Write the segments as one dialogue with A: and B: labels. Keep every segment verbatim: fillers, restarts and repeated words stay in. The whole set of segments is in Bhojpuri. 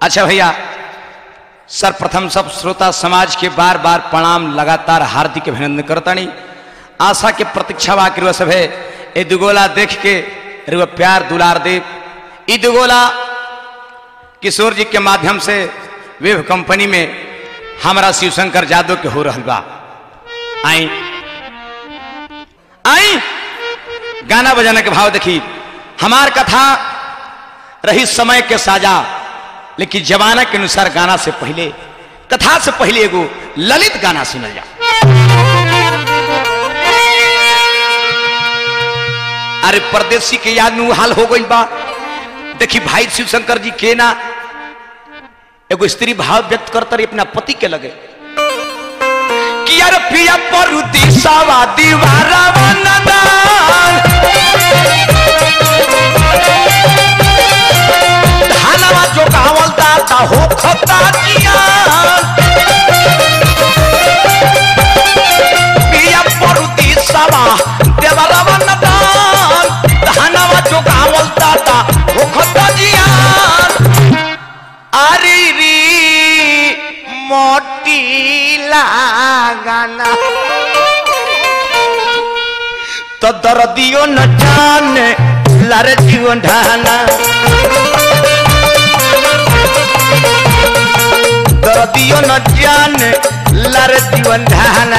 A: अच्छा भैया, सर्वप्रथम सब श्रोता समाज के बार बार प्रणाम, लगातार हार्दिक अभिनंदन करता नहीं। आशा के प्रतीक्षा बा कि सब है ए दुगोला देख के रुआ प्यार दुलार दे। ई दुगोला किशोर जी के माध्यम से वेब कंपनी में हमारा शिवशंकर यादव के हो रहा बा। आई आई गाना बजाने के भाव देखी। हमार कथा रही समय के साजा, लेकिन जमाना के अनुसार गाना से पहले, कथा से पहले एगो ललित गाना सुनल जा। अरे परदेसी के याद में हाल हो गई बा। देखी भाई शिवशंकर जी के ना एगो स्त्री भाव व्यक्त करता रही अपना पति के लगे कि यार पिया परदेसावा दीवारा वनदान, धानवा जो गावल दाता हो खता जियान, पिया परदेसावा दीवारा वनदान, धानवा जो गावल दाता हो खता जियान। अरे री मोटी लगाना तो दर्दियों न जाने लारे जीवन ढाना, दर्दियों न जाने लारे जीवन ढाना।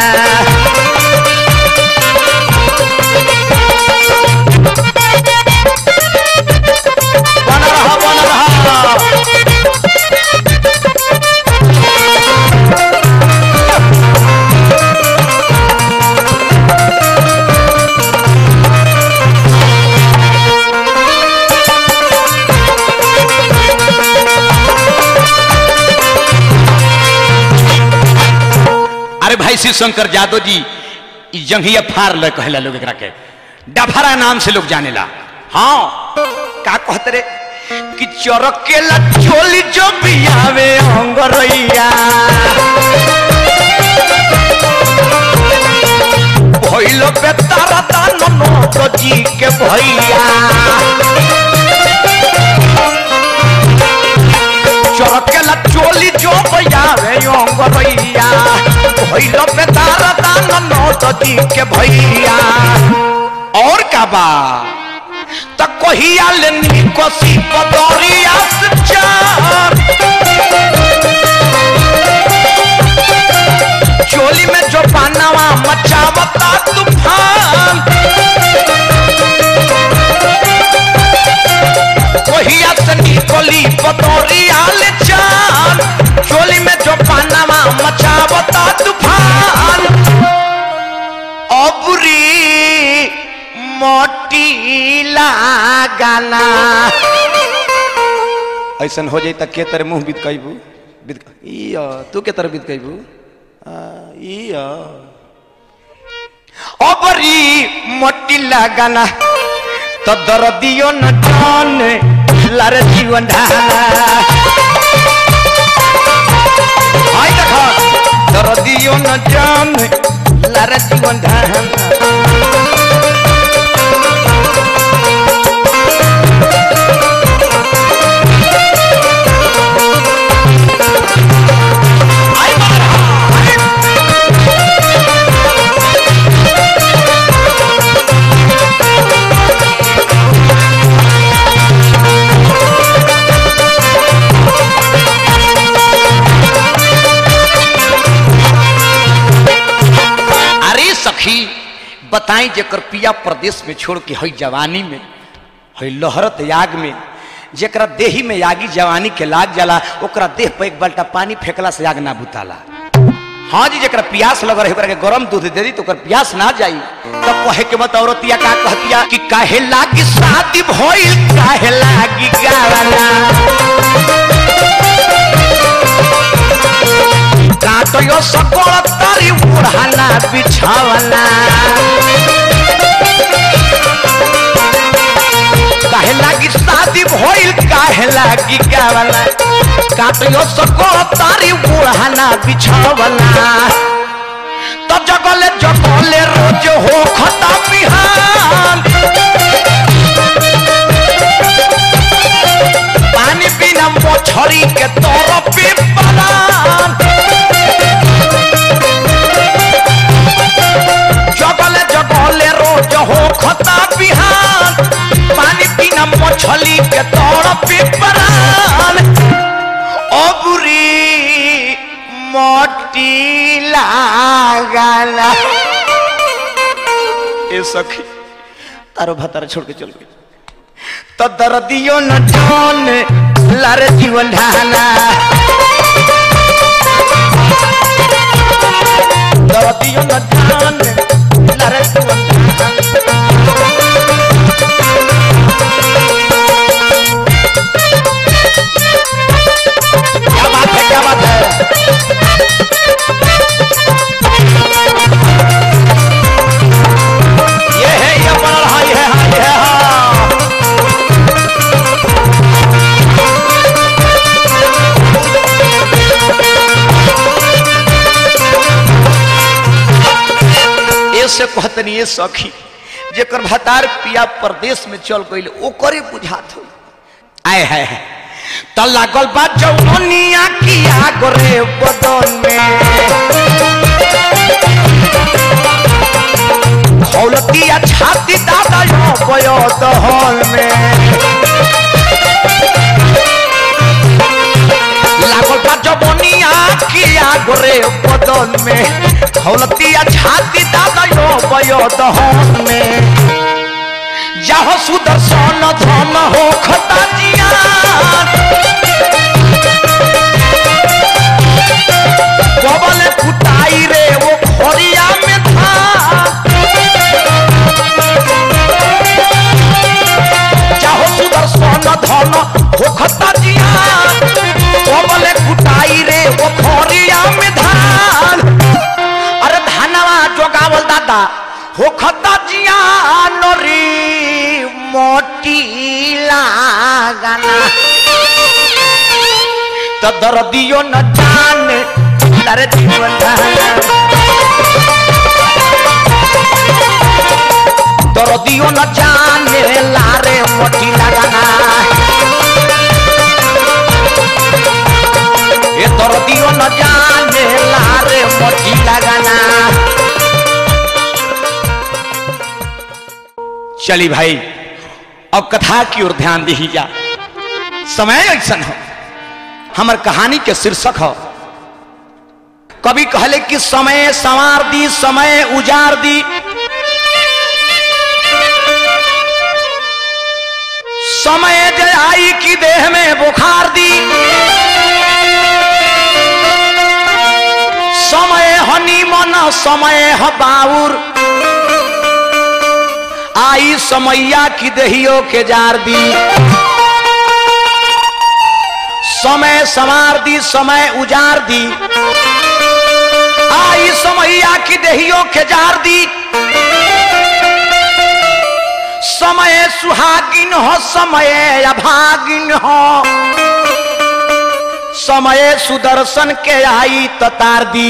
A: बना रहा बना रहा भाई शिवशंकर यादव जी जंघिया फार ल कहला लोग एकरा के डफरा नाम से लोग जानेला। हाँ का कहते रे कि चरकेला चोली जो बियावे अंगरैया, भइलो बेतारा दानो नो जी के भैया, चरकेला चोली जो बियावे अंगरैया, भइलो बेतारा दानो नो जी के भैया। और का बा त कहिया लेनी कोसी पदरिया से चार, चोली में जो पानावा मचावता तूफान, कहिया से निकली पदरिया ले चार, चोली में जो पानावा मचावता तूफान। अबरी मोटी लगाना ऐसन हो जाई त के तरह मुंह बीत कहबू बीत इया तू के तरह बीत कहबू इया अबरी मोटी लगाना तो दर्दियों न जाने लारे जीवन ढाना। आई देखो दर्दियों न जाने लारे जीवन ढाना। बताई जेकर पिया प्रदेश में छोड़ के हई जवानी में हई लहरत याग में जेकरा देही में यागी जवानी के लाग जाला, ओकरा देह पे एक बाल्टा पानी फेंकला से आग ना बुताला। हाँ जी जेकरा प्यास लग रही ओकरा के गरम दूध दे दी तो ओकर प्यास ना जाई। तब कहे के मत औरतिया का कहतिया कि काहे लागी शादी भइल काहे लागी गावना, काटो यो सकल तारी बुढ़ाना बिछावना, काहे लागी शादी भइल काहे लागी गावना, काटो यो सकल तारी बुढ़ाना बिछावना। तो जगले जगले रोज हो खता बिहान, पानी बिना मोट मछली के तौर पे परान जगले जगले रोज हो खता बिहान पानी पीना मछली के तौर पे परान अबुरी मोटी लागला ए सखी तारो भतारा छोड़ के चल गई तो दर्दियों न जान लारे जीवन ढाला दर्दियों न जान लारे जीवन ढाला क्या बात है क्या बात है ये है ये बड़ा हाई है हाई है हाँ से कहतनी ये सखी जेकर भतार पिया प्रदेश में चल गइल ओकरे बुझात हो आए है त लागल बा जौनिया किया गोरे बदन में खौलतिया छाती दादा यो बयो दहल में लागल बा जौनिया किया गोरे बदन में खौलतिया छाती दादा यो बयो दहन में जाहो सुदर्शन धन हो खता जियान कबले कुटाई रे वो खोरिया में था जाहो सुदर्शन धन हो खता जियान कबले कुटाई रे वो खोरिया में धान अरे धानवा जोगावल दादा हो खता जियान रे मोटी लागना तो दर्दियों न जाने तारे जीवन दर्दियों न जाने लारे मोटी लागना ये दर्दियों न जाने लारे मोटी लागना चली भाई अब कथा की ओर ध्यान दीजिए समय ऐसा हो हमर कहानी के शीर्षक हो कवि कहले कि समय संवार दी समय उजार दी समय जे आई की देह में बुखार दी समय हनी मन समय ह बाउर आई समैया की देहियों के जार दी समय संवार दी समय उजार दी आई समैया की देहियों के जार दी समय सुहागिन हो समय अभागिन हो समय सुदर्शन के आई ततार दी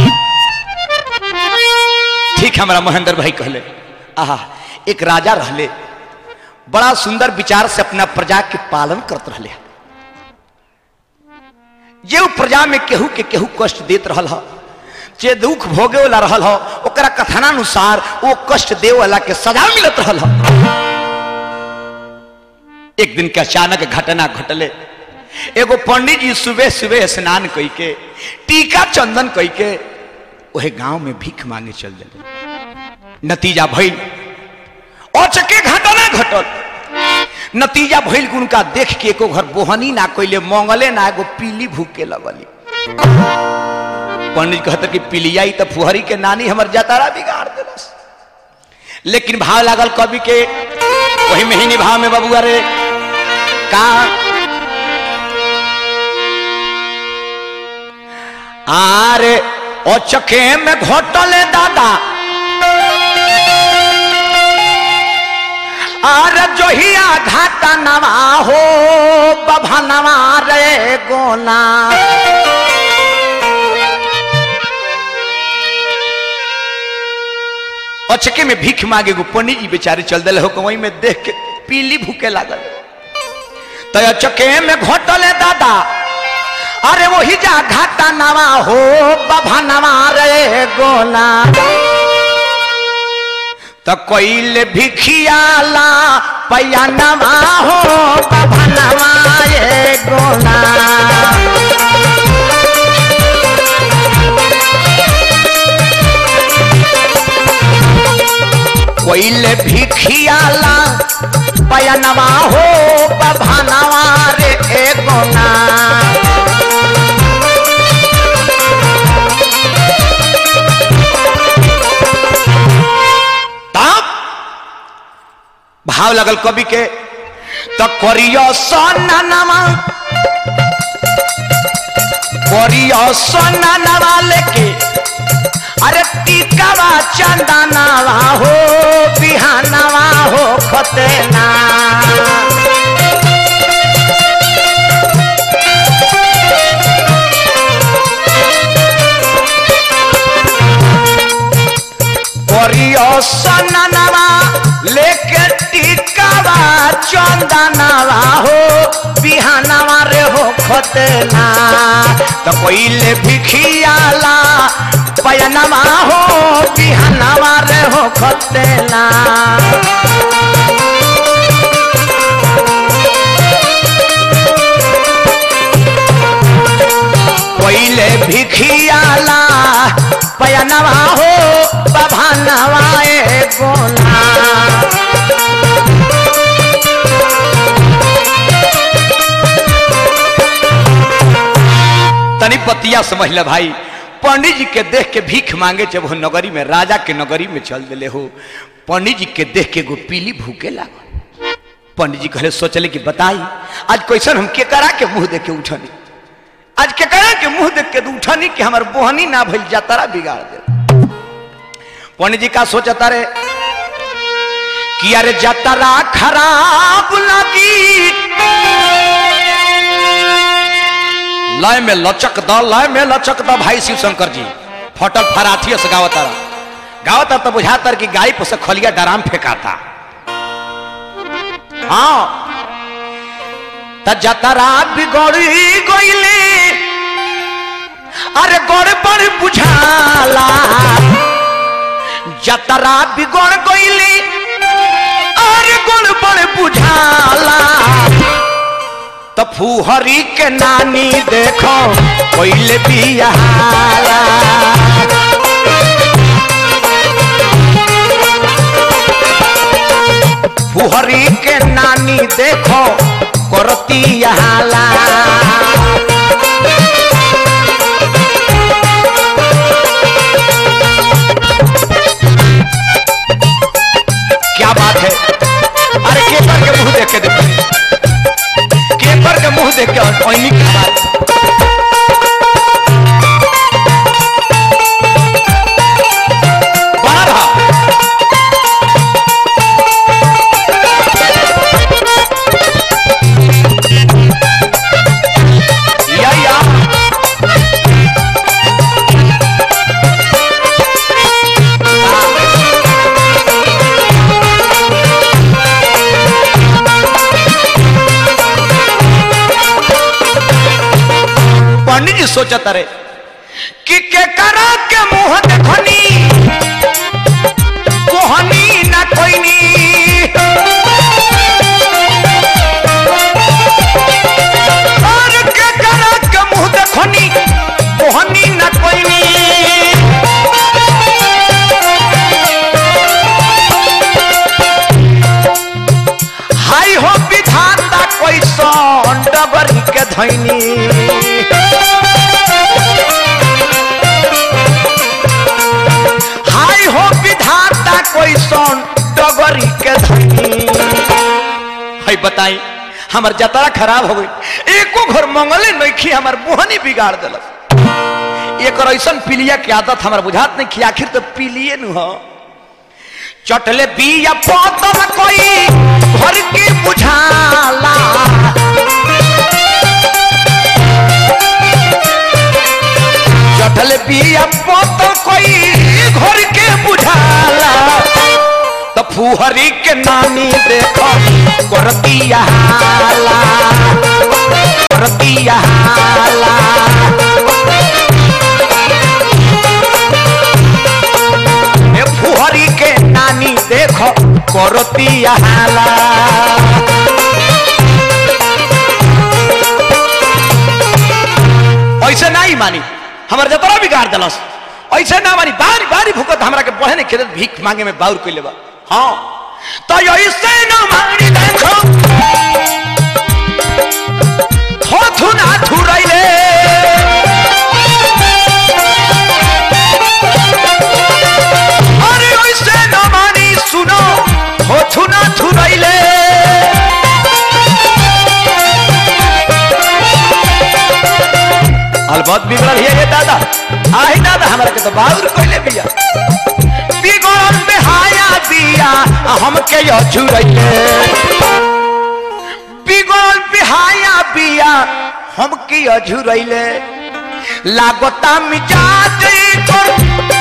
A: ठीक हमारा महेंद्र भाई कहले आहा एक राजा रहले बड़ा सुंदर विचार से अपना प्रजा के पालन करते रहले जे प्रजा में केहू के केहू कष्ट देत रहल ह जे दुख भोगे वाला रहल ह ओकरा कथनानुसार वो कष्ट दे वाला के सजा मिलत रहल ह एक दिन के अचानक घटना घटले एगो पंडित जी सुबह सुबह स्नान कई के टीका चंदन कई के वही गांव में भीख मांगे चल दिले नतीजा भइल अचके घटना घटल नतीजा भइल उनका देख के एको घर बोहनी ना कोइले मंगले ना एगो पीली भूखे लगली पंडित कहते कि पीलियाई तो फुहरी के नानी हमर जतारा बिगाड़ देलस लेकिन भाव लागल कवि के वही महीनी भाव में बबुआ रे का आरे अचके में घोटले दादा आर जोहिया घाटा नवा हो बभा नवा रे गोना अचके में भीख मांगे गो पंडित जी बेचारे चल दिले हो वही में देख के पीली भूखे लागल तो चके में घोटले दादा अरे वही जा घाटा नवा हो बाबा नवा रे गोला तो कोइल भिखियाला पैया नवा हो बाबा नवा रे गोला कोइल भिखियाला पैया नवा हो बाबा नवा रे गोला भाव लगल कवि के तो करियो सोना नवा करियो सोना नवा लेके अरे टीकावा चंदनवा हो बिहानवा हो खतना करियो सोना नवा लेके टीकावा चंदनवा हो बिहानवा रे हो खतना तो कोइले भिखियाला पयनवा हो बिहानवा रे हो खतना कोइले भिखियाला पयनवा हो बभानवा ए गोला तनी पतिया समझ ले भाई पंडित जी के देख के भीख मांगे जब वो नगरी में राजा के नगरी में चल दिले हो पंडित जी के देख के गो पीली भूखे लागल पंडित जी कहले सोचले कि बताई आज कैसन हम के करा के मुंह देख के उठनी आज के करा के मुंह देख के उठनी कि हमार बोहनी ना भइल जातारा बिगाड़ दे पंडित जी का सोचता रे कि अरे जातारा खराब लगी लय में लचक द लय में लचक द भाई शिव शंकर जी फटल फराठी से गावता गावता तो बुझाता कि गाय पर से खलिया डराम फेंकाता हाँ त जतरा बिगड़ी गईले अरे गड़बड़ बुझाला जतरा बिगड़ गईले अरे गड़बड़ बुझाला तो फूहरी के नानी देखो कोइले बियाला फूहरी के नानी देखो करती हाला क्या बात है अरे केपर के मुंह देख के देखो केपर के मुंह देख के ओइनी की बात बना रहा या या पंडित जी सोचता रे कि के करा के मुंह देखनी कोहनी ना कोईनी और के करा के मुंह देखनी कोहनी ना कोईनी हाय हो विधाता कोई सोन डबरी के धैनी हाय हो विधाता कोई सोन डबरी के धैनी हाय बताई हमार जतरा खराब हो गई एको घर मंगले नइखी हमार बोहनी बिगाड़ देलस एक ऐसन पीलिया की आदत हमार बुझात नहीं कि आखिर तो पीलिए नु हो चटले बिया पतल कोई घर के बुझाला चटले बिया पतल कोई घर के बुझाला तो फुहरी के नानी देखो करतिया हाला करतिया हाला ए फुहरी के नानी देखो करतिया हाला ऐसे नहीं मानी हमारे जतरा बिगाड़ दिलस ऐसे ना मानी बारी बारी भूकत हमरा के बहने खेत भीख मांगे में बाउर कोई लेबा हाँ तो ऐसे ना मानी देखो हो थुना थुरैले अरे ऐसे ना मानी सुनो हो थुना थुरैले अलबत बिगड़ल है दादा आही दादा हमरा के तो बाउर कोइले बिया बिगड़ल बेहाया बिया हमके अझुरैले बिगड़ल बेहाया बिया हमके अझुरैले लागता मिजाज कर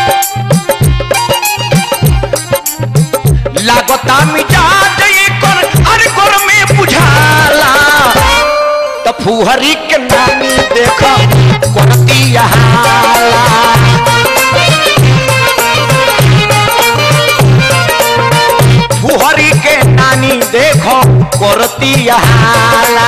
A: लागता मिजाज कर अरे कर में बुझाला तो फुहरी के नानी देखो करतिया हाला फुहरी के नानी देखो करतिया हाला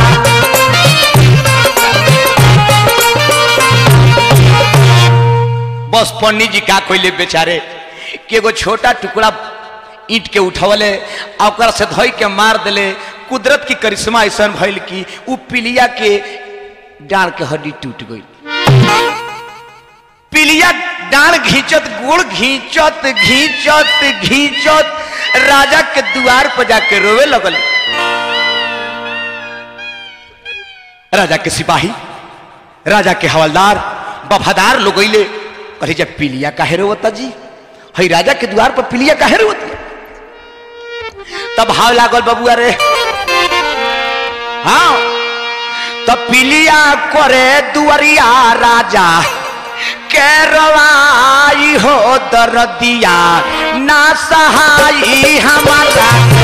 A: बस पंडित जी का कोइले बेचारे कि एगो छोटा टुकड़ा ईंट के उठवले और से धोई के मार दिले कुदरत की करिश्मा ऐसा भइल कि उ पिलिया के डांड के हड्डी टूट गई पिलिया डांड घींचत गोड़ घींचत घींचत घींचत राजा के द्वार पर जाके रोवे लगल राजा के सिपाही राजा के हवलदार वफादार लोग अइले कहे जब पिलिया काहे रोवता जी हई राजा के द्वार पर पिलिया काहे रोवता तब हाव लागल बबुआ रे हाँ तो पिलिया करे दुआरिया राजा के रवाई हो दरदिया ना सहाई हमारा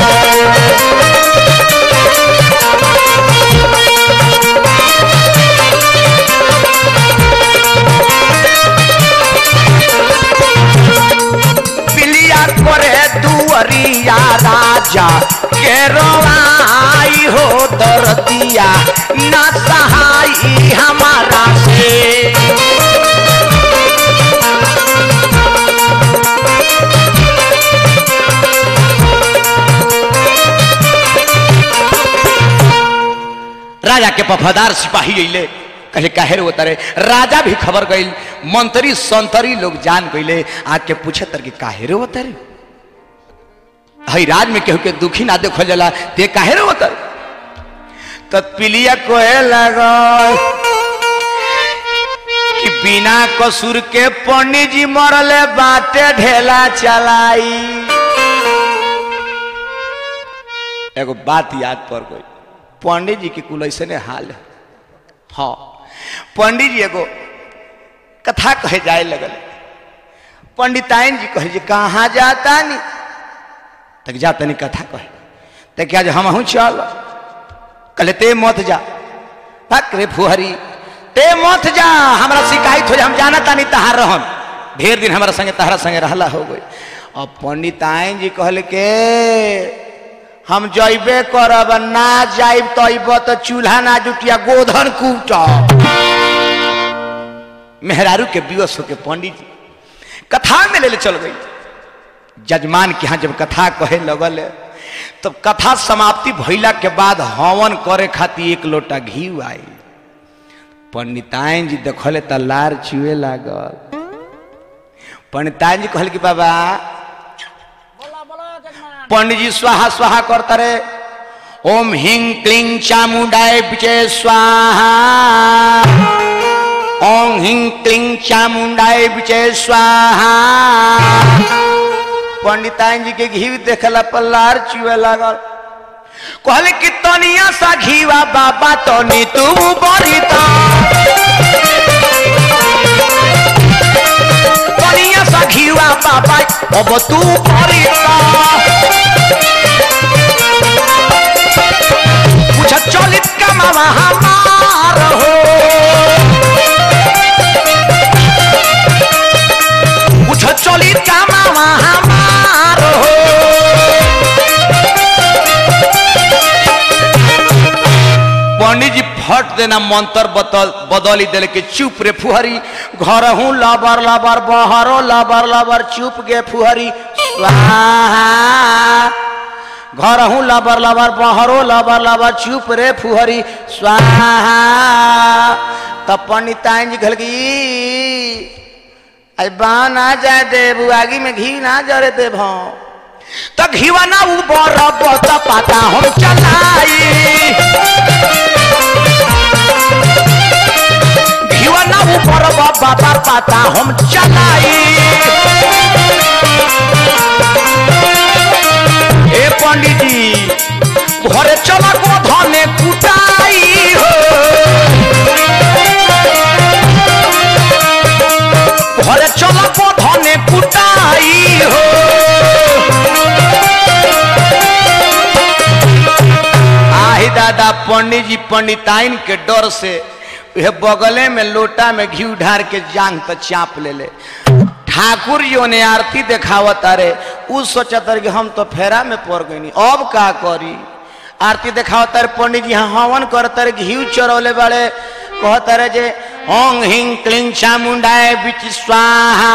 A: पिलिया करे दुआरिया राजा के रवाई हो दरदिया ना सहाई हमारा से राजा के वफादार सिपाही अइले कहे काहे होता रे राजा भी खबर गइल मंत्री संतरी लोग जान गइले आके पूछे तर के काहे होता रे हई राज में केहू के दुखी ना देखल जाला ते काहे होता रे तो पिलिया कोहे लगल कि बिना कसूर के पंडित जी मरले बाटे ढेला चलाई एगो बात याद पड़ गई पंडित जी के कुल ऐसे ने हाल है हाँ पंडित जी एगो कथा कहे जाए लगल पंडिताइन जी कहे जी कहाँ जाता नहीं तक जाता नहीं कथा कहे तक क्या हम हूँ चल कहले ते मत जा तक रे फुहरी ते मत जा हमारा शिकायत हो जा हम जाना तानी तहार रहन ढेर दिन हमारा संगे तहरा संगे रहला हो गई और पंडिताइन जी कहले के हम जइबे करब ना जाइब तइब तो चूल्हा ना जुटिया गोधन कूट मेहरारू के विवश होके पंडित जी कथा में ले, ले चल गई जजमान के यहाँ जब कथा कहे लगल तब तो कथा समाप्ति भइला के बाद हवन करे खातिर एक लोटा घी आई पंडिताइन जी देखले त लार चुए लागल पंडिताइन जी कहल कि बाबा पंडित जी स्वाहा स्वाहा करता रे ओम हिंग क्लीं चामुंडाय विचे स्वाहा ओम हिंग क्लीं चामुंडाय विचे स्वाहा पंडिताइन जी के घी देखला पल्लार चुए लागल कहले कि तनिया सा घीवा बाबा तनी तू बरिता तनिया सा घीवा बाबा अब तू बरिता कामावा हमार हो कुछ चली कामावा हमार हो पंडित जी फट देना मंत्र बदल बदली दिल के चुप रे फुहरी घर हूँ लबर लबर बहरो लबर लबर चुप गे फुहरी स्वाहा घर हूँ लबर लबर बहरो लबर लबर चुप रे फुहरी स्वाहा तब पंडिताइन जी घल गई बाँ ना जाए देव आगी में घी ना जरे देव तो घीवा ना उबर पाता हम चलाई घीवा ऊपर बाबा पाता हम चलाई ए पंडित जी घरे चला को धने कुटाई हो घरे चला को धने कुटाई हो आही दादा पंडित जी पंडिताइन के डर से यह बगले में लोटा में घी ढार के जांग तो चाप ले ले ठाकुर जी ने आरती देखावत अरे उस सोचत कि हम तो फेरा में पड़ गई अब का करी आरती देखावत अरे पंडित जी हवन करते घी चरौले बड़े कहते रहे जे ओंग हिंग क्लिंग चामुंडाए बिच स्वाहा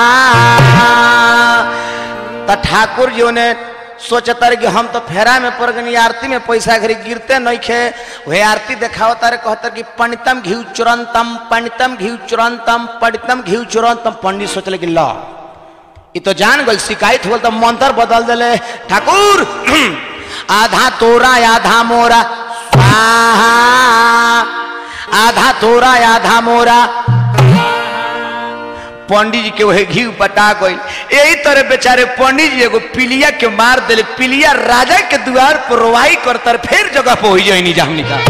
A: तो ठाकुर जी ने सोचता कि हम तो फेरा में पड़ गई आरती में पैसा घरी गिरते नहीं खे वह आरती देखावता रे कहता कि पंडितम घी चुरंतम पंडितम घी चुरंतम पंडितम घी चुरंतम पंडित सोचले कि ला ये तो जान गई शिकायत हो तो मंत्र बदल दिले ठाकुर आधा तोरा आधा मोरा स्वाहा आधा तोरा आधा मोरा पंडित जी के वही घी बटा गई यही तरह बेचारे पंडित जी एगो पिलिया के मार दिले पिलिया राजा के द्वार पर रोवाई करतर फिर जगह पर हो जाए जामनी का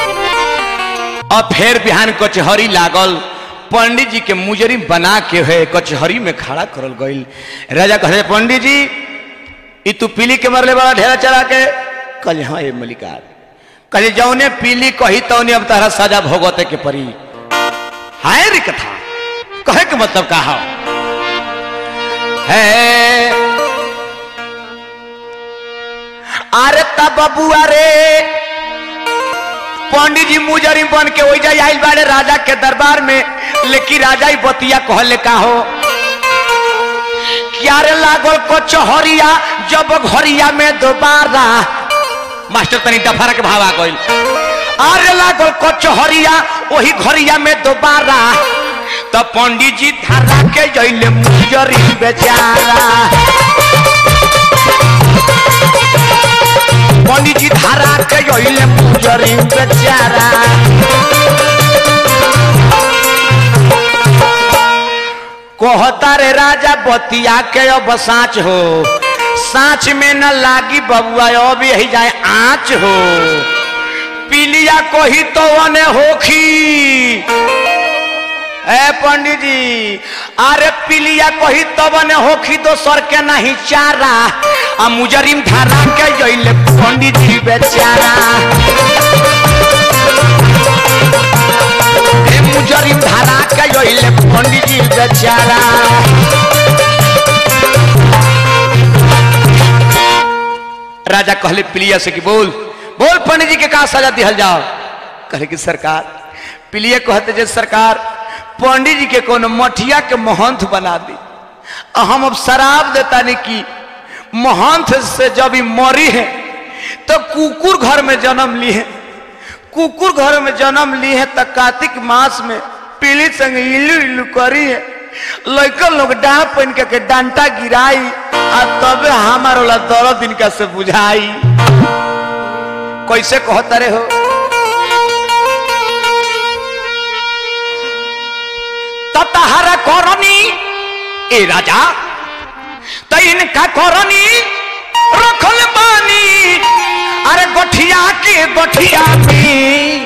A: अब फिर बिहान कचहरी लागल पंडित जी के मुजरी बना के है कचहरी में खड़ा करल गई राजा कहे पंडित जी ई तू पीली के मरले बड़ा ढेरा चला के कल हाँ ये मलिकार कल जौने पीली कही तौने अब तारा सजा भोगते के परी हाय रे कथा कहे के मतलब कहा है अरे तब बबुआ रे पंडित जी मुजरी बन के वही जाए आइल बाड़े राजा के दरबार में लेकिन राजा ही बतिया कहले का हो क्या रे लागल कचहरिया जब घरिया में दोबारा मास्टर तनी डफारा के भावा गइल अरे लागल कचहरिया वही घरिया में दोबारा तो पंडित जी धारा के जइले मुजरी बेचारा पंडित जी धारा के जइले मुजरी बेचारा कहता रे राजा बतिया के अब साँच हो साँच में न लागी बबुआ अब यही जाए आँच हो पीलिया कोही तो वने होखी ए पंडित जी अरे पिलिया कही तब ने होखी दोसर के नहीं चारा आ मुजरिम धारा के जइले पंडित जी बेचारा ए मुजरिम धारा के जइले पंडित जी बेचारा राजा कहले पिलिया से कि बोल बोल पंडित जी के का सजा दिहल जाओ कहे कि सरकार पिलिया कहते जे सरकार पंडित जी के कोनो मठिया के महंत बना दी हम अब शराब देता नहीं कि महंत से जब ही मरी है तो कुकुर घर में जन्म ली है कुकुर घर में जन्म ली है तो कार्तिक मास में पीली संग इलू इलू करी है लड़का लोग डाह पहन के डंटा गिराई आ तब हमारे वाला दर्द इनका से बुझाई कैसे कहता रे हो तहरा करनी ए राजा तो इनका करनी रखल बानी अरे गोठिया के गोठिया में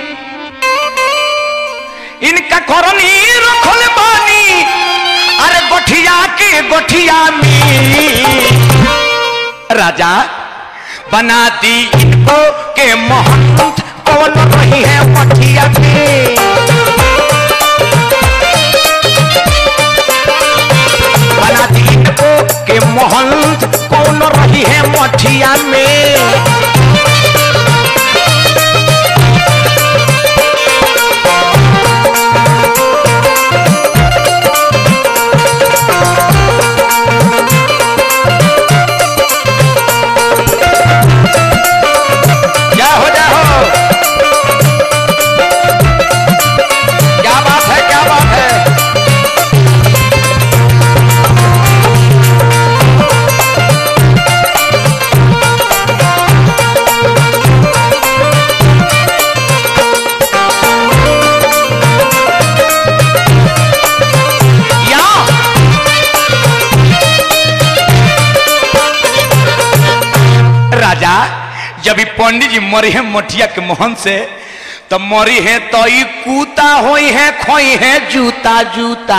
A: इनका करनी रखल बानी अरे गोठिया के गोठिया में राजा बना दी इनको के महंत कौन रही है मठिया में। बना दी इनको के महंत कौन रही है मठिया में। जब पंडित जी मरी है मठिया के मोहन से तो मरी है तो ई कूता होई है खोई है जूता जूता।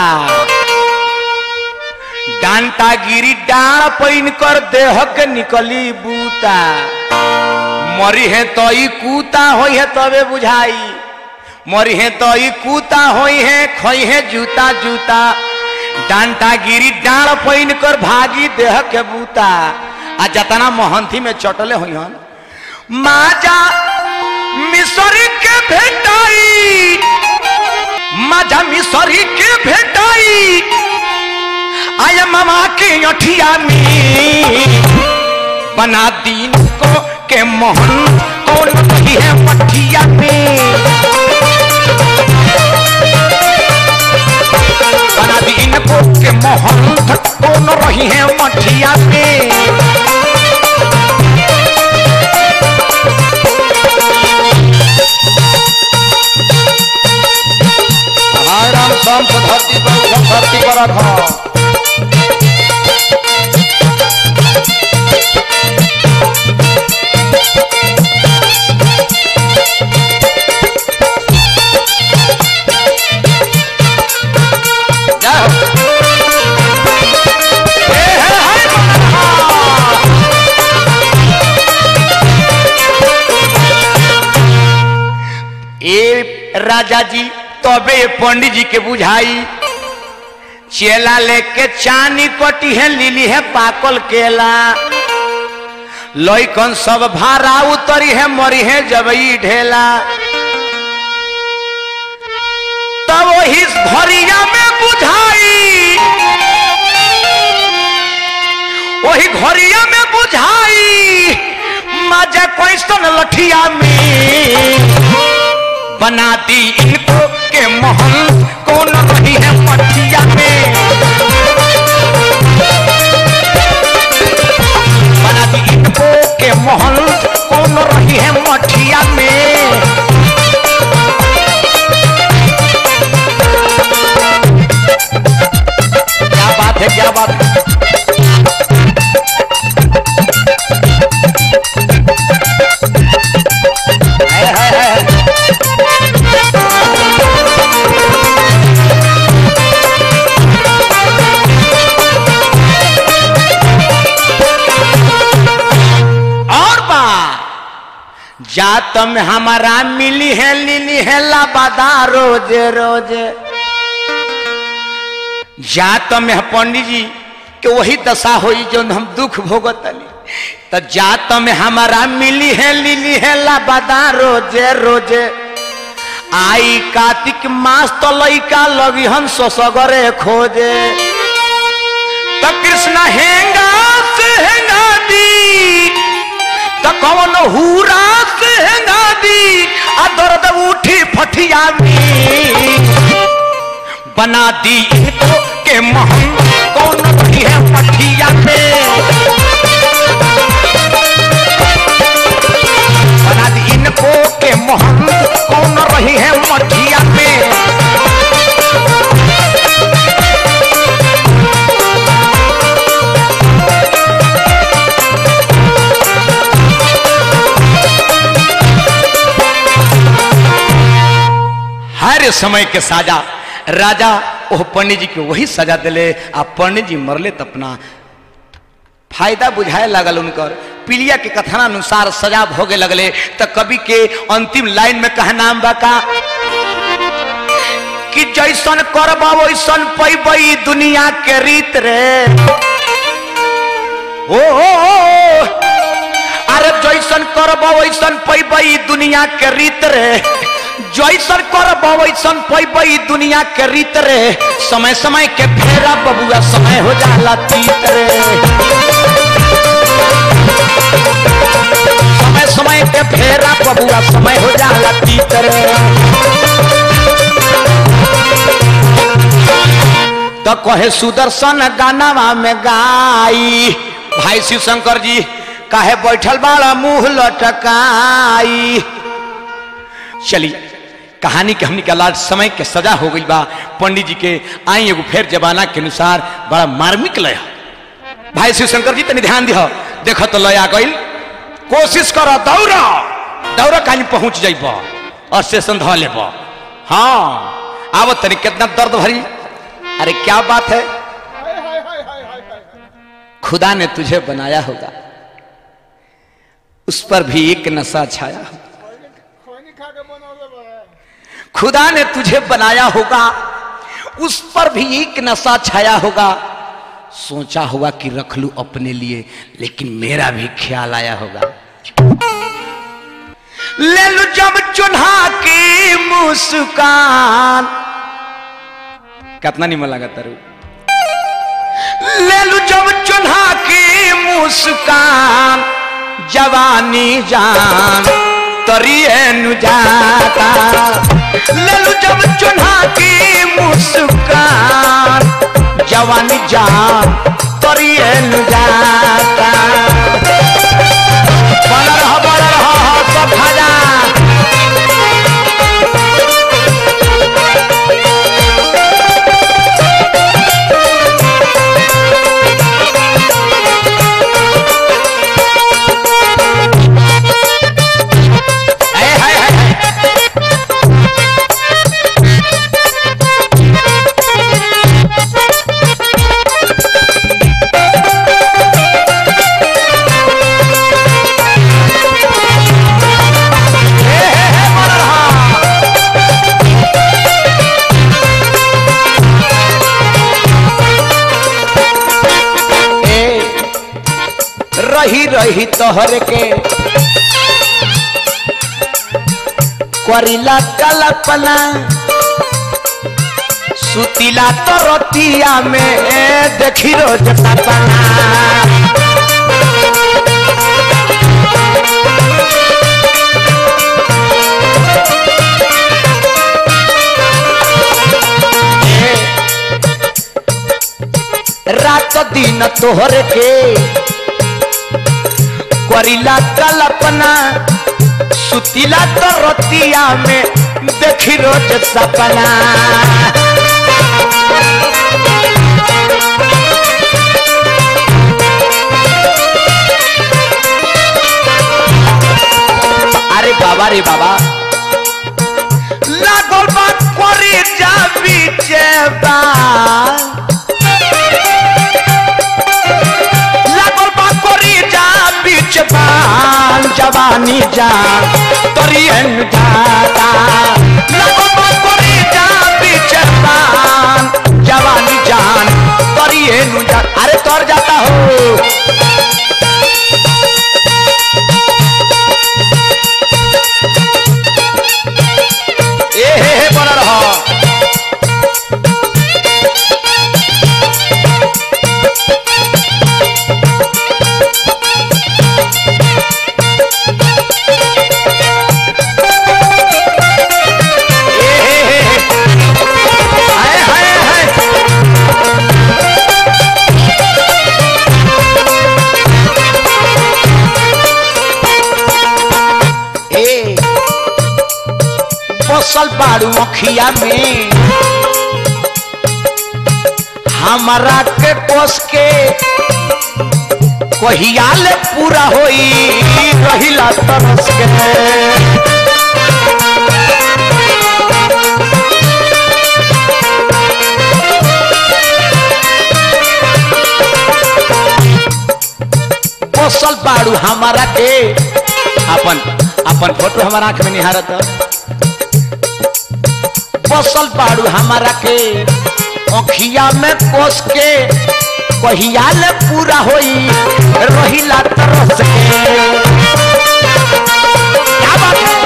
A: डांटा गिरी डाण पैन कर देह के निकली बूता। मरी है तो ई कूता होई है तबे बुझाई। मरी है तो ई कूता होई है खोई है जूता जूता। डांटा गिरी डाण पैन कर भागी देह के बूता। आ जतना मोहंती में चटले हुई हन माजा मिसरी के भेटाई। माजा मिसरी के भेटाई आया मामा के अठिया में। बना दीन को के मोहन कौन रही है मठिया में। बना दीन को के मोहन कौन रही है मठिया में। राम शाम को धरती पर धरती पर रखो। ए राजा जी तबे पंडित जी के बुझाई। चेला लेके चानी कटी है लीली है पाकल केला। लइकन सब भारा उतरी है मरी है जबई ढेला। तब वही घरिया में बुझाई। वही घरिया में बुझाई मजा कैसन लठिया में। बना दी इनको के मोहन कौन रही है मठिया में। बना दी इनको के मोहन कौन रही है मठिया में। क्या बात है क्या बात है। है, है, है। जात में हमारा मिली है लिली है लाबादा रोज रोज। जात में पंडित जी के वही दशा हुई जो हम दुख भोगतनी। तो जात में हमारा मिली है लिली है लाबादा रोज रोज। आई कार्तिक मास तो लइका लगी हम ससगरे खोजे। तो कृष्ण हेंगा से हेंगा दी तो कौन हुरा से हेंगा दी। आ दर्द उठी फटिया में। बना दी इनको के मोहन कौन रही है मठिया में। बना दी इनको के मोहन कौन रही है मठिया में। हर समय के साजा राजा ओह पंडित जी के वही सजा दिले। आ पंडित जी मरले तो अपना फायदा बुझाए लगल उनकर पिलिया के कथनानुसार सजा भोगे लगले। तो कवि के अंतिम लाइन में कहा नाम बा का कि जैसन करबा वैसन पैबई दुनिया के रीत रे। ओ, ओ, ओ अरे जैसन करबा वैसन पैबई दुनिया के रीत रे, जैसन करबा वैसन पैबई दुनिया के रीत रे। समय समय के फेरा बबुआ समय हो जाला तीत रे, समय समय के फेरा बबुआ समय हो जाला तीत रे। तो कहे सुदर्शन गानावा में गाई भाई शिव शंकर जी काहे बैठल बाड़ा मुंह लटकाई। चलिए कहानी के हमनी के लाज समय के सजा हो गई बा। पंडित जी के आई एगो फेर जमाना के अनुसार बड़ा मार्मिक लय भाई शिव शंकर जी तनी ध्यान दिह। देख तो लय आ गई, कोशिश कर दौड़ दौड़ कहीं पहुंच जाइब और स्टेशन ध लेब। हाँ आव तनी कितना दर्द भरी। अरे क्या बात है, खुदा ने तुझे बनाया होगा उस पर भी एक नशा छाया होगा। खुदा ने तुझे बनाया होगा उस पर भी एक नशा छाया होगा। सोचा होगा कि रख लूं अपने लिए लेकिन मेरा भी ख्याल आया होगा। ले लूं जब चुन्हा की मुस्कान, कितना नहीं लगा तरु। ले लूं जब चुन्हा की मुस्कान, जवानी जान तरिए नु जाता। ले लूं जब चुन्हा की मुस्कान, जवानी जान तरिए नु जाता। बड़ा रहा बड़ा रहा सब खाजा। रही रही तोहर के करिला कल्पना, सुतिला तो रतिया में देखी रोज सपना। रात दिन तोहर के करिला कल्पना, सुतिला तो रतिया में देखी रोज सपना। अरे बाबा रे बाबा लागल बा करी जा बीचे बा, बान जवानी जान तरियन जाता। लगो कोरी जा पीछे बान जवानी जान तरियन जाता। अरे तोर जाता हो ए हे हे बना रहा। बसल बारू अखिया में हमारा के कोस के कहियाल पूरा होई रहिला तरस के। बसल बाड़ू हमारा के अपन अपन फोटो हमारा आंख में निहारत बसल बाड़ू हमारा के अखिया में कोस के कहिया ले पूरा होई रहिला तरस के क्या बात है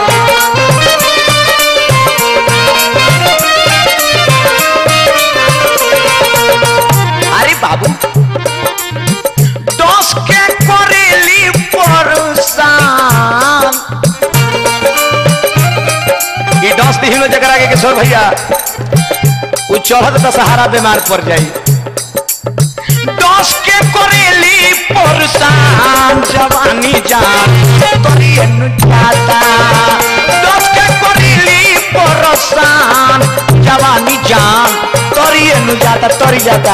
A: अरे बाबू दस के करेली परसान ये दस दिहिलो जकरा के किशोर भैया उ चढ़त तो सहारा बीमार पड़ जाई दस के करेली परसान जवानी जान तोरी न जाता दस के करेली परसान जवानी जान तोरी न जाता तोरी जाता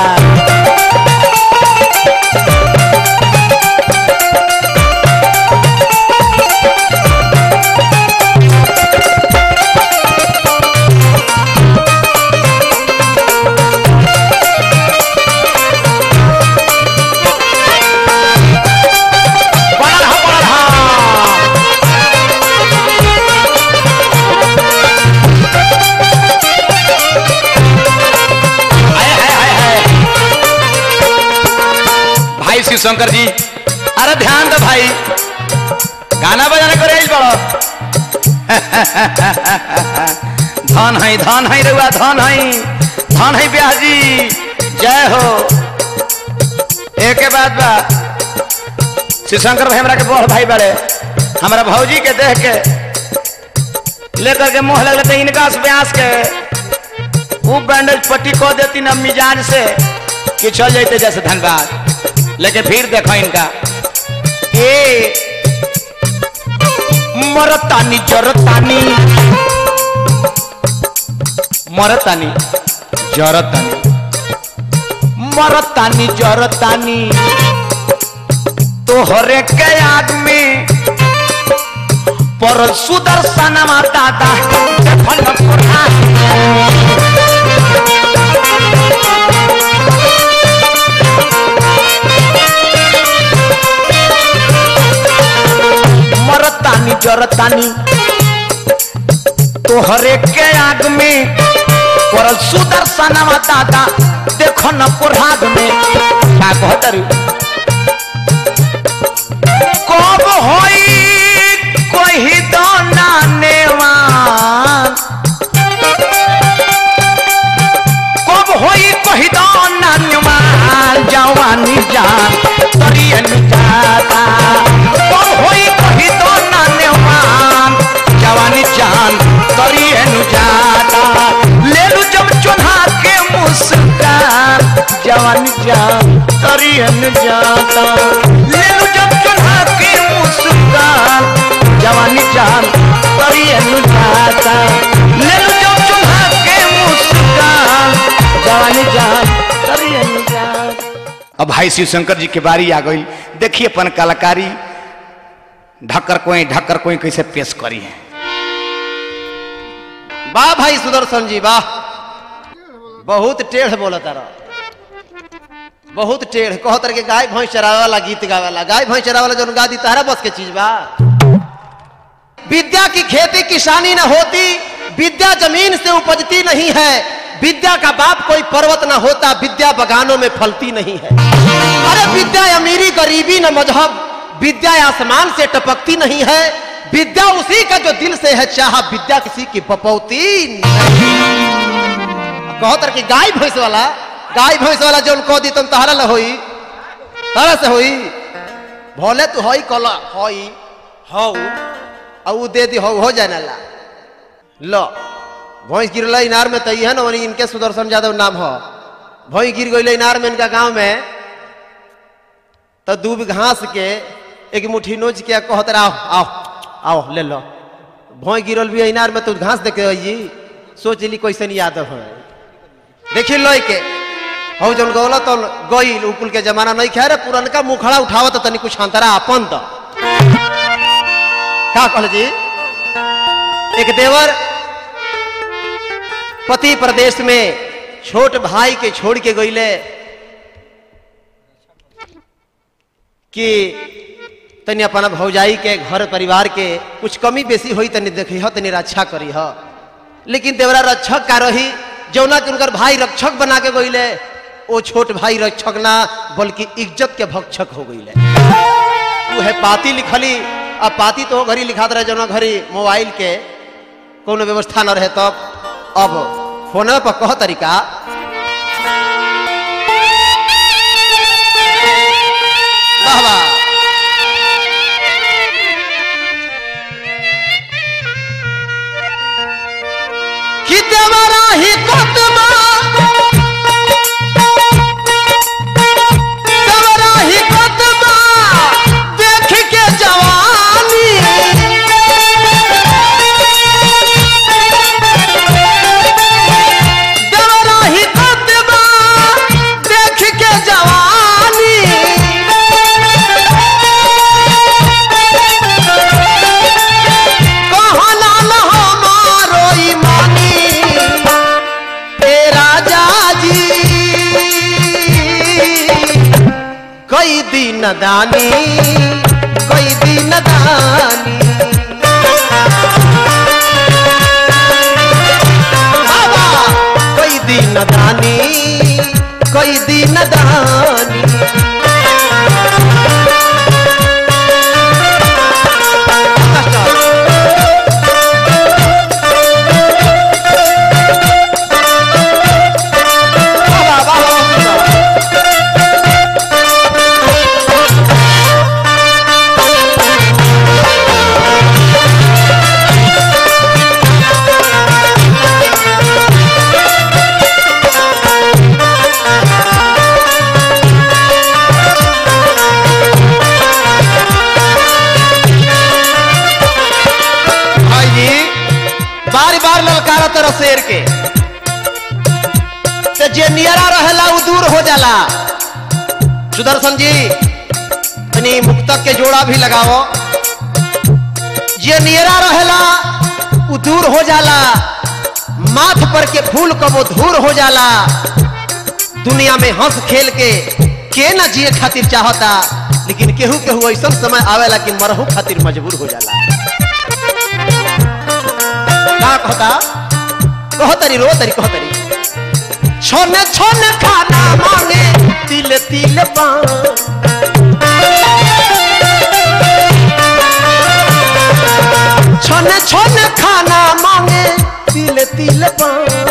A: शंकर जी अरे ध्यान दो भाई गाना बजाना करे बड़ो धन है धन है रुआ धन है धन है ब्याह जी जय हो एक बात बा श्री शंकर भाई हमरा के बड़ भाई बड़े हमारा भौजी के देख के लेकर के मुँह लगले तो इनका ब्यास के वो बैंडेज पट्टी को देती ना मिजाज से कि चल जाते जैसे धनबाद लेकिन फिर देखो इनका ए मरतानी जरतानी मरतानी जरतानी मरतानी जरतानी तोहरे के याद में पर सुदर्शन दादा मरतानी जरतानी तोहरे के आग में परल सुदर्शन दादा देखो न पुराग में क्या कहतर कब होई कोई दाना नेवान कब होई कोई दाना नेवान जवानी जान तरियन जाता कब होई कोई दाना नेवान जवानी जान तरियन जाता ले लू जब चुन्हा के मुस्कान जवानी जान तरियन जाता ले लू जब चुन्हा के मुस्कान जवानी जान तरियन जाता ले लू जब चुन्हा के मुस्कान जवानी जान तरियन जाता। अब भाई शिव शंकर जी के बारी आ गई देखिए अपन कलाकारी ढक्कर कोई ढक्कर कोई कैसे पेश करी है।
B: वाह भाई सुदर्शन जी वाह बहुत टेढ़ बोला तारा बहुत टेढ़ कहो तर के गाय भैंस चरावे वाला गीत गावे वाला गाय भैंस चरावे वाला जो गा दी तारा बस के चीज बा। विद्या की खेती किसानी न होती विद्या जमीन से उपजती नहीं है विद्या का बाप कोई पर्वत न होता विद्या बगानों में फलती नहीं है। अरे विद्या अमीरी गरीबी न मजहब विद्या आसमान से टपकती नहीं है विद्या उसी का जो दिल से है चाह विद्या किसी की बपौती कहो तर की गाय भैंस वाला गाय भैंस वाला जो उनको दी तुम तहरा ल होई तरह से होई भोले तू होई कला होई हो और दे दी हो हो जाने ला लो भैंस गिरल इनार में तई है ना इनके सुदर्शन यादव नाम हो भैंस गिर गई इनार में इनका गांव में तो दूब घास के एक मुट्ठी नोच के कहत आओ आओ आओ ले लो भोई गिरल भी इनार में तो घास देखे जी सोच ली कैसे नहीं यादव है देखी लो के हो जन गौला तो गई उकुल के जमाना नहीं खा रे पुरनका मुखड़ा उठाव तो तनी कुछ अंतरा अपन तो का कहल जी एक देवर पति प्रदेश में छोट भाई के छोड़ के गईले कि तनी अपना भौजाई के घर परिवार के कुछ कमी बेसी हुई तनी देखी हो तनी रक्षा करी हो। लेकिन देवरा रक्षक का रही जौना के उनकर भाई रक्षक बना के गईले, वो छोट भाई रक्षक ना बल्कि इज्जत के भक्षक हो गईले। वो है पाती लिखली, अब पाती तो घड़ी लिखात रहे जौना घड़ी मोबाइल के कोनो व्यवस्था न रहे, तब अब फोन पर कह तरीका वाह कि देवरा ही कदमा देवरा ही कदमा देख के जवानी देवरा ही कदमा देख के जवानी कहना न हमारो ईमानी कई दिन दानी कई दिन दानी बाबा कई दिन दानी कई दिन दानी शेर के ते जे नियरा रहेला उ दूर हो जाला। सुदर्शन जी तनी मुक्तक के जोड़ा भी लगाओ। जे नियरा रहेला उ दूर हो जाला, माथ पर के फूल कबो धूर हो जाला। दुनिया में हंस खेल के के ना जिए खातिर चाहता, लेकिन केहू केहू ऐसा समय आवेला कि मरहू खातिर मजबूर हो जाला। का कहता कहो तरी रो तरी कहो तरी छोने छोने खाना मांगे तिल तिल पान छोने छोने खाना मांगे तिल तिल पान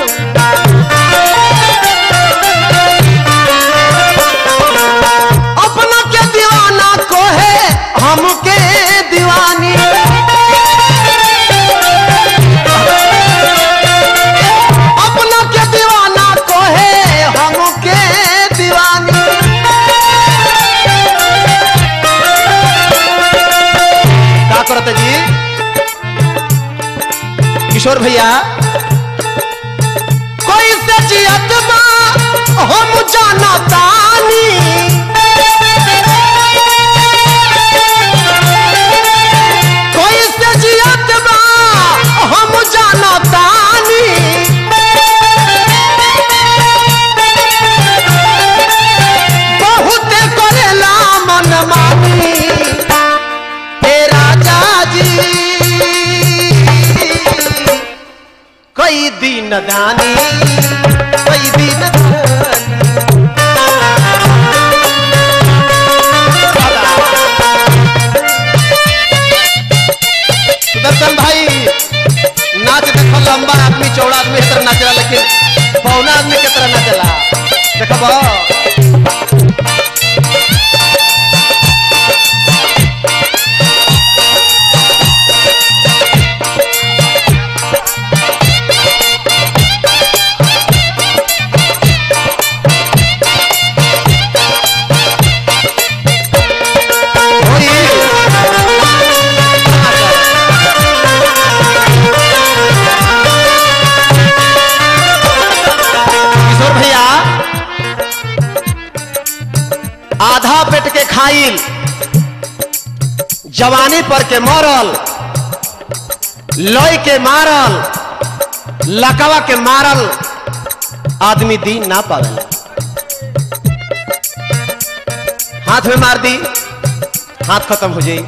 B: अपना के दीवाना को है हमके दीवानी जी किशोर भैया कोई से जियत बा हम जाना तानी कोई से जियत बा हम जाना तानी बहुत करेला मन मानी कई दिन दानी कई दिन सुदर्शन भाई नाच देखो, लंबा आदमी चौड़ा आदमी तरह नाचला, लेकिन पौना आदमी के तरह नाचला देखो। आधा पेट के खाइल जवानी पर के मरल लय के मारल लकवा के मारल आदमी दिन ना पावेला। हाथ में मार दी हाथ खत्म हो जाई,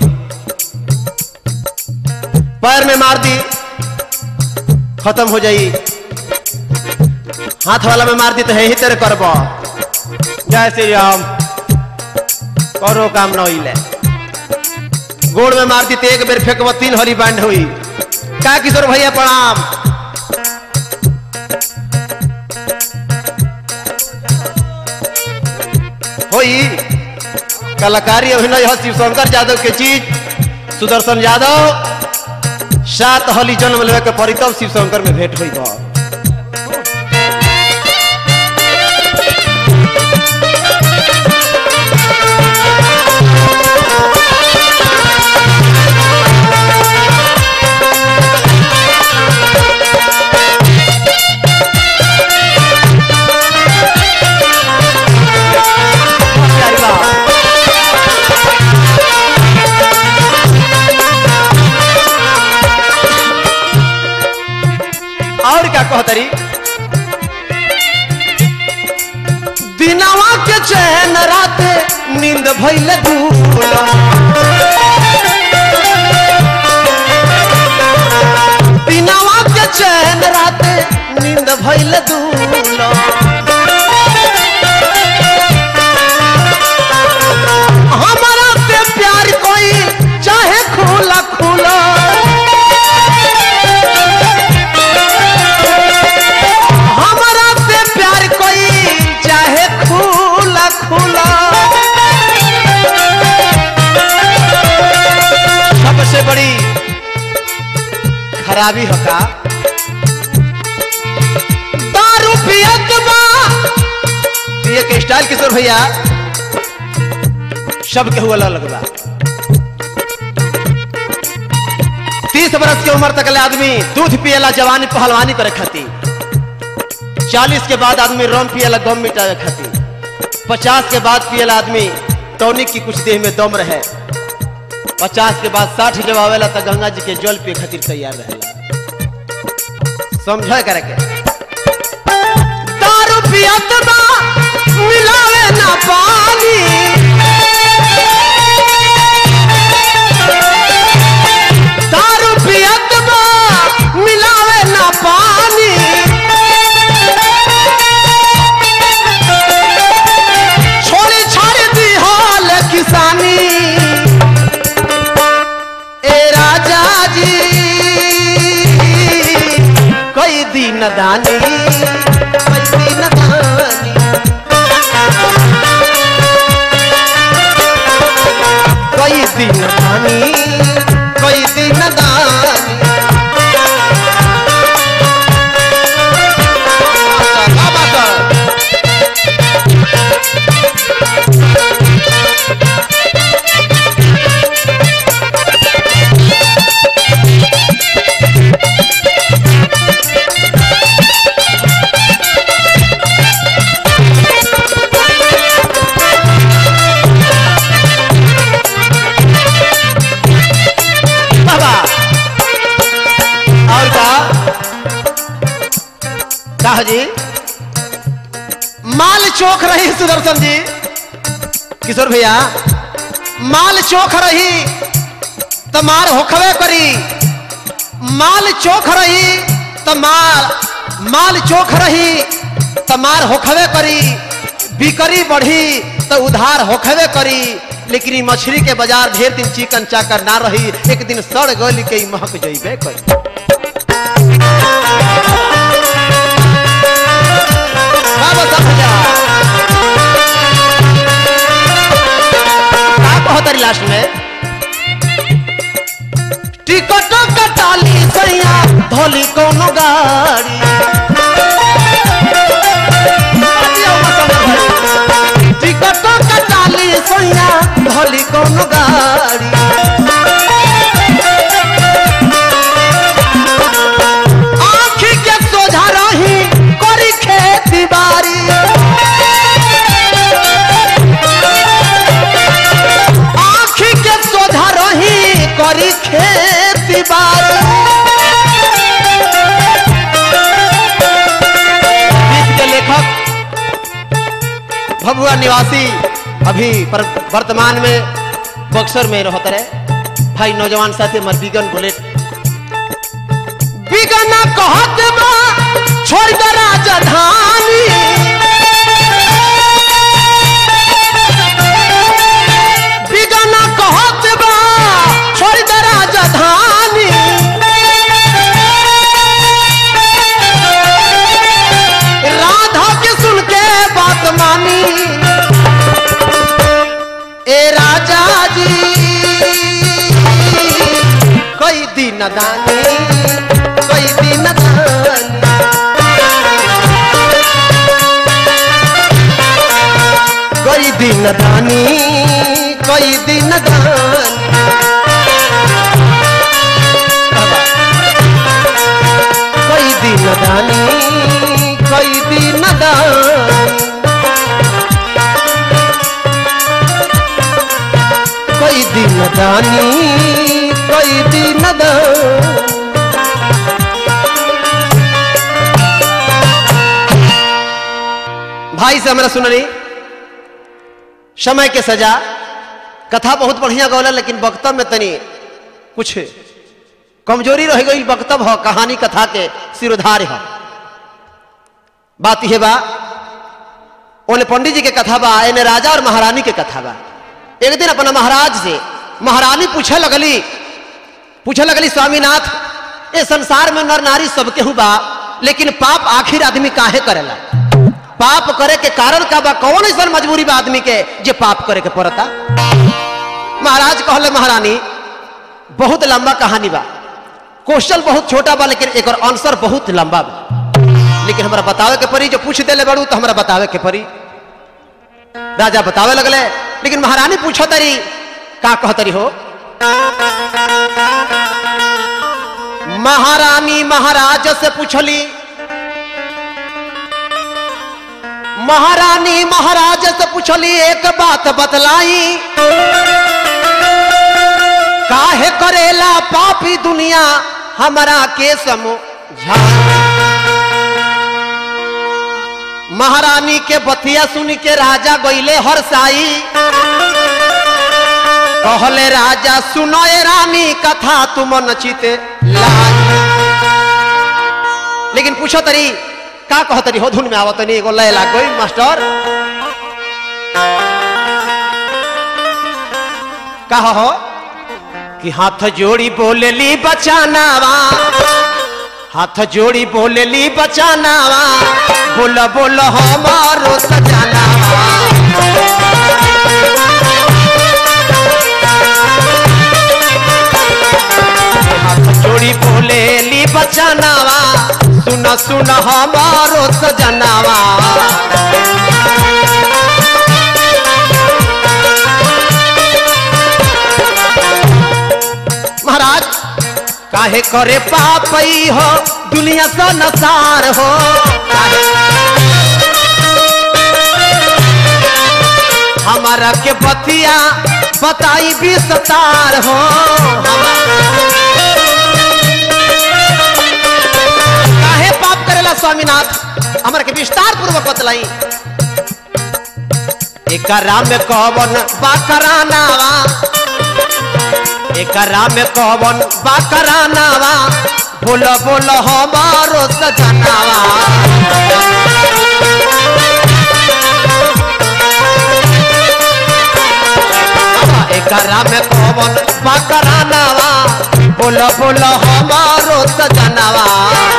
B: पैर में मार दी खत्म हो जाई, हाथ वाला में मार दी तो है ही तेरे करब। जय श्री राम। करो काम न होइले। गोड़ में मार दी तो एक बेर फेंकब तीन हरी बैंड हुई। का किशोर भैया प्रणाम। होई कलाकारी अभिनय है शिव शंकर यादव के चीज। सुदर्शन यादव सात हली जन्म लेवे के पड़ी तब शिव शंकर में भेंट हुई। और क्या कहतरी, दिनवा के चैन रात नींद भइल दूला, दिनवा के चैन रात नींद भइल दूला, हमारा से प्यार कोई चाहे खुला खुला, सबसे बड़ी खराबी होगा दारू पियत बा। ये के स्टाइल किशोर भैया सबके हुआ लगवा। तीस बरस की उम्र तक आदमी दूध पियला जवानी पहलवानी करे खातिर, चालीस के बाद आदमी रम पियला गम मिटावे खातिर, पचास के बाद पियला आदमी टॉनिक की कुछ देह में दम रहे, पचास के बाद साठ जब आवेला तो गंगा जी के जल पे खातिर तैयार रहेला। समझे करे के दारू पियत बा मिलावे ना पानी, दारू पियत बा मिलावे ना पानी, छोड़ी छाड़ दी हाल किसानी। कोई दिन दानी कोई दिन दानी, कोई दिन दानी कोई दिन दानी। जी माल चोख रही सुदर्शन जी, किशोर भैया माल चोख रही तो मार होखवे करी, माल चोख रही तो मार माल चोख रही तो मार होखवे करी, बिकरी बढ़ी तो उधार होखवे करी। लेकिन मछली के बाजार ढेर दिन चिकन चाकर ना रही, एक दिन सड़ गली के महक जइबे करी। लास्ट में टिकट कटाली सैया धोली कोनो गाड़ी, टिकट कटाली सैया धोली कोनो गाड़ी, आँखी के सोझा रही करी खेती बाड़ी, करी खेती बाड़ी। गीत के लेखक भभुआ निवासी अभी वर्तमान में बक्सर में रहता रहे भाई नौजवान साथी हमारे बिगन बुलेट बिगन कहत बा छोड़ दे राजधानी बिगन कहत बा छोड़ दे राजधानी राधा के सुन के बात मानी ए राजा जी कोई दिन दानी कोई दिन दानी कोई दिन दानी कोई दिन दानी कोई दिन दानी कोई दिन दानी कोई दिन दानी कोई दिन दानी भाई से हमरा सुननी समय के सजा कथा बहुत बढ़िया गौला लेकिन वक्तव्य में तनी कुछ कमजोरी रह गई वक्तव्य हो कहानी कथा के सिरोधार हो बात यह बा ओने पंडित जी के कथा बा एने राजा और महारानी के कथा बा एक दिन अपना महाराज से महारानी पूछे लगली पूछे लगली स्वामीनाथ ये संसार में नर नारी सबके हु बा लेकिन पाप आखिर आदमी काहे करेला पाप करे के कारण का बा कौन ऐसा मजबूरी बा आदमी के जे पाप करे के पड़ता महाराज कहले महारानी बहुत लंबा कहानी बा क्वेश्चन बहुत छोटा बा लेकिन एक आंसर बहुत लंबा बा लेकिन हमरा बतावे के परी जो पूछ देले बड़ू तो हमरा बतावे के परी राजा बतावे लगले लेकिन महारानी पूछो तरी का कहतरी हो महारानी महाराज से पूछली महारानी महाराज से पूछली एक बात बतलाई काहे करेला पापी दुनिया हमरा के समझा महारानी के बतिया सुन के राजा गईले हरसाई कहले राजा सुनो ए रानी कथा तुम नचिते लाई लेकिन पूछो तरी का कहतरी हो धुन में आवत नहीं एगो लय लाग गई मास्टर कहा हो कि हाथ जोड़ी बोलेली बचानावा हाथ जोड़ी बोलेली बचानावा बोल बोल हमारो सजानावा हाथ जोड़ी बोलेली बचानावा सुन सुन हमारो सजनावा महाराज काहे करे पापई हो दुनिया से नसार हो हमारा के बतिया बताई भी सतार हो काहे पाप करेला स्वामीनाथ हमारा के विस्तार पूर्वक बतलाई एक राम में कौवन बाकरानावा एक राम में कौवन बाकरानावा बोलो बोलो हमारो सजनावा एक राम में कौवन बाकरानावा बोलो बोलो हमारो सजनावा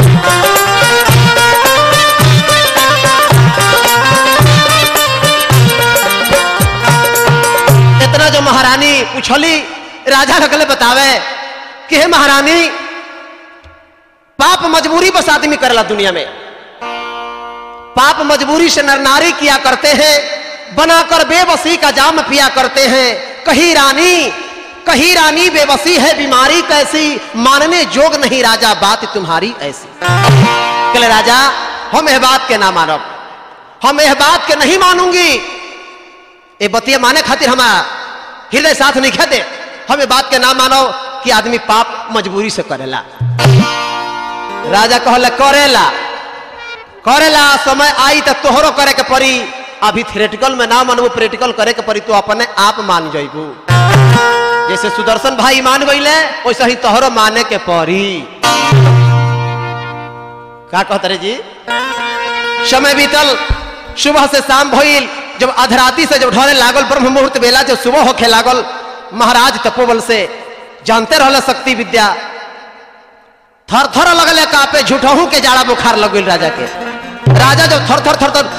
B: इतना जो महारानी पूछली राजा लगले बतावे कि हे महारानी पाप मजबूरी बस आदमी करला दुनिया में पाप मजबूरी से नर नारी किया करते हैं बनाकर बेबसी का जाम पिया करते हैं कहीं रानी कहीं रानी बेबसी है बीमारी कैसी मानने जोग नहीं राजा बात तुम्हारी ऐसी कहले राजा हम यह बात के ना मानब हम यह बात के नहीं मानूंगी ये बतिया माने खातिर हम हृदय साथ नहीं खेते हम ये बात के ना मानो कि आदमी पाप मजबूरी से करेला राजा कहले करेला करेला समय आई तो तोहरो करे के पड़ी अभी थियोरेटिकल में ना मानबू प्रैक्टिकल करे के पड़ी तो अपने आप मान जाइबू जैसे सुदर्शन भाई मान गईले वैसे ही तोहरो माने के परी। का कहते रे जी? समय बीतल, सुबह से शाम भइल, जब अधराती से जब ढले लागल ब्रह्म मुहूर्त बेला, जब सुबह होखे लागल, महाराज तपोबल से जानते रहले शक्ति विद्या, थर थर लगले कापे, झूठहू के जाड़ा बुखार लग गइल राजा के। राजा जब थर थर थर थर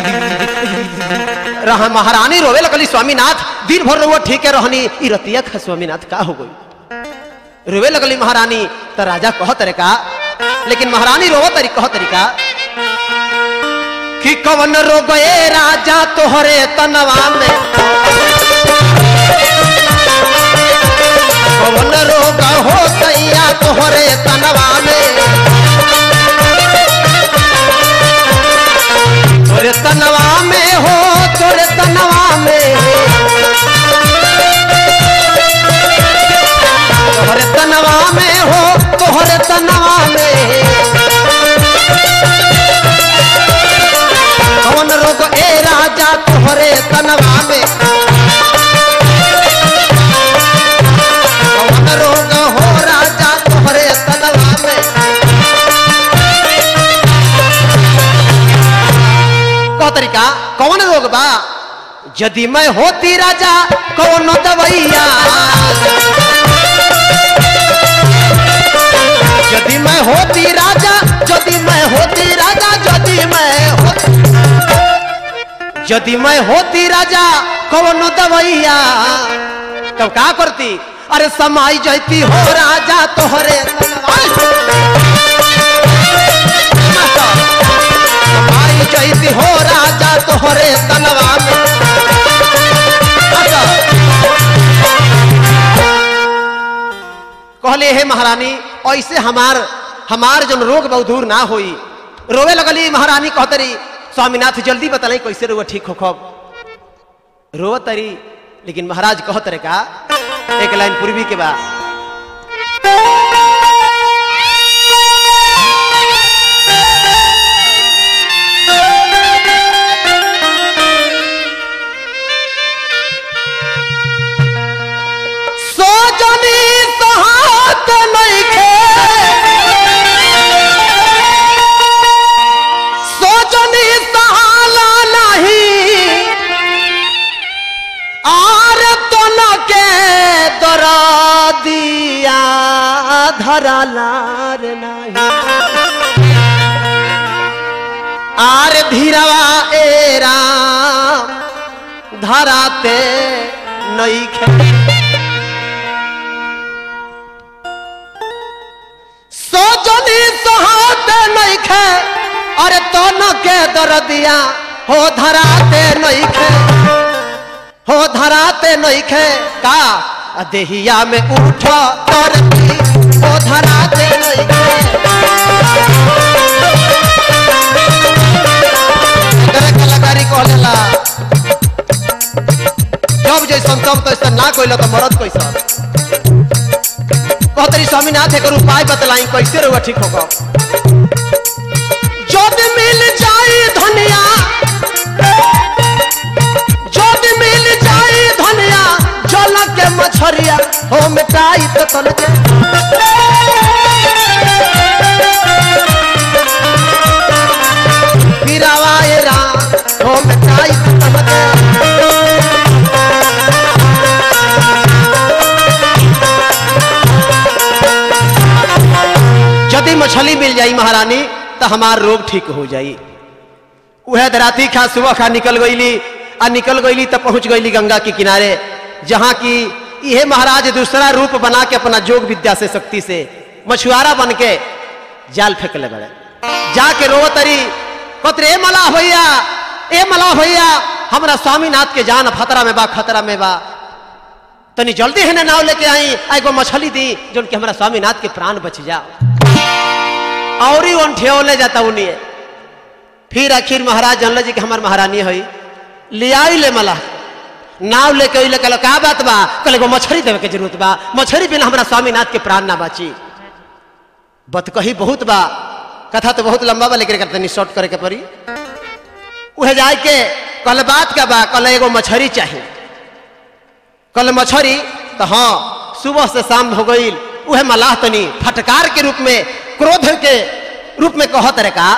B: रहा, महारानी रोवे लगली, स्वामीनाथ दिन भर रोवो ठीक है रहनी, ई रतिया खा स्वामीनाथ का हो गई? रोवे लगली महारानी। तो राजा कह तरीका, लेकिन महारानी रोवो तरी कह तरीका कि कवन रोग ए राजा तोहरे तनवा में, कवन रोग हो तैया तोहरे तनवा में, तोरे तनवा में हो, तोरे तनवा में, तोहरे तनवा में हो, तोहरे तनवा में, कवन रोग ए राजा तोहरे तनवा में, कवन रोग हो राजा तोहरे तनवा में। कौ तरीका कौन रोग बा? यदि मैं होती राजा कौन दवैया, यदि मैं होती राजा, यदि मैं होती राजा, यदि मैं होती, यदि मैं होती राजा कौन दवैया, तब क्या करती? अरे समाई जाती हो राजा तोहरे तनवा, समाई जाती हो राजा तोहरे तनवा में। कहले हे महारानी, ऐसे हमार हमार जो रोग बहुत दूर ना होई। रोवे लगली महारानी, कहतरी स्वामीनाथ जल्दी बतलाई कैसे रोग ठीक हो खब। रो तरी, लेकिन महाराज कहत रे का एक लाइन पूर्वी के बाद, सोजनी सहात नइखे, सोजनी सहाला नहीं, आर तन के दरदिया धरालार नहीं, आर धीरवा ए राम धराते नइखे, सोजनी सहाते नइखे, अरे तन के दरदिया हो धराते नइखे, हो धराते नइखे का देहिया में उठ करती, हो धराते नइखे, कलाकारी कहला जब जैसन तब तैसन ना कोइला तो मरद कैसा। कहतरी स्वामीनाथ एक उपाय बतलाई कैसे रहुआ ठीक होगा। जब मिल जाई धनिया, जब मिल जाई धनिया, जल के मछरिया हो मिटाई तो तल के, फिरावाए राम हो मिटाई तो तल के। यदि मछली मिल जाई महारानी तो हमार रोग ठीक हो जाई। वह दराती खा सुबह खा निकल गईली, आ निकल गईली तो पहुंच गईली गंगा के किनारे, जहां की यह महाराज दूसरा रूप बना के अपना जोग विद्या से शक्ति से मछुआरा बन के जाल फेंक ले बड़े, जाके रो तरी कतरे ए मलाह भैया, ए मलाह भैया, हमारा स्वामीनाथ के जान खतरा में बा, खतरा में बा, तनी जल्दी है ना नाव लेके आई, एगो मछली दी जो कि हमारा स्वामीनाथ के प्राण बच जा। और ही उन ठेवले जाता उन्हीं। फिर आखिर महाराज जानल जी कि हमार महारानी है, ले आई ले मला नाव लेके अइले, कहलो का बात बा? कहले गो मछली देवे के जरूरत बा, मछली बिना हमारा स्वामीनाथ के प्राण ना बाची। बत कही बहुत बा, कथा तो बहुत लंबा बा, लेकिन तनी शॉर्ट करे के पड़ी। वह जाके कल बात का बा, कल एगो मछली चाहिए, कल मछली तो हाँ सुबह से शाम हो गई वह मलाह तनी फटकार के रूप में क्रोध के रूप में कहत रे का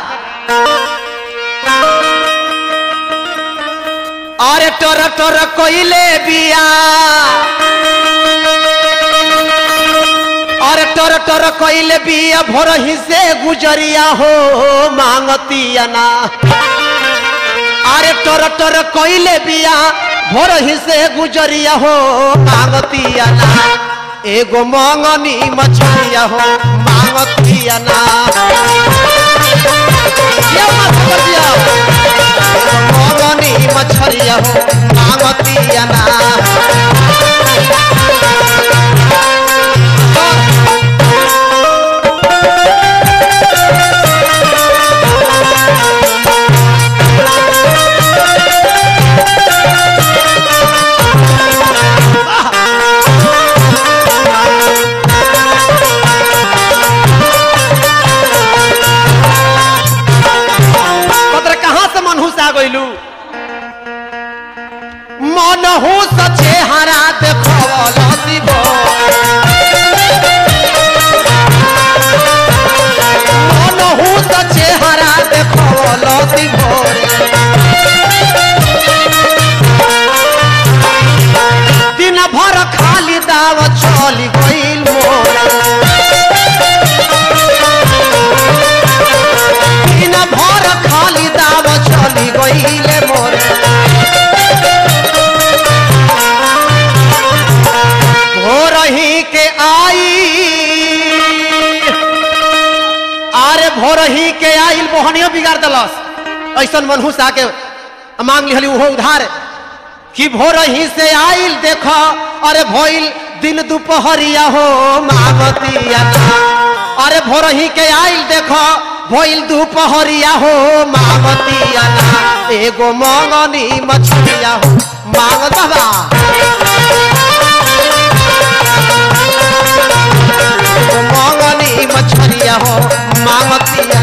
B: अरे टोर टोर कोइले बिया अरे टोर टोर कोइले बिया भोर ही से गुजरिया हो मांगतिया ना अरे टोर टोर कोइले बिया भोर ही से गुजरिया हो मांगतिया ना एगो मंगनी मछलिया हो मांगतिया ना मंगनी मछलिया हो मांगतिया ना मनहू सचे हरा देखवलसी भो मनहू सचे हरा देखवलसी भो दिन भर खाली दाव चली गइल मोर दिन भर खाली दाव चली गइल मोर भोरही के आई अरे भोरही के आइल मोहनियो बिगाड़ दलस ऐसा मनहूस आके मांग लिहली उहो उधार कि भोरही से आइल देखो अरे भइल दिन दोपहरिया हो मांगतिया अरे भोरही के आइल देखो भइल दोपहरिया हो मांगतिया एगो मंगनी मछलिया हो मांगतबा मंगनी मछलिया हो मांगतिया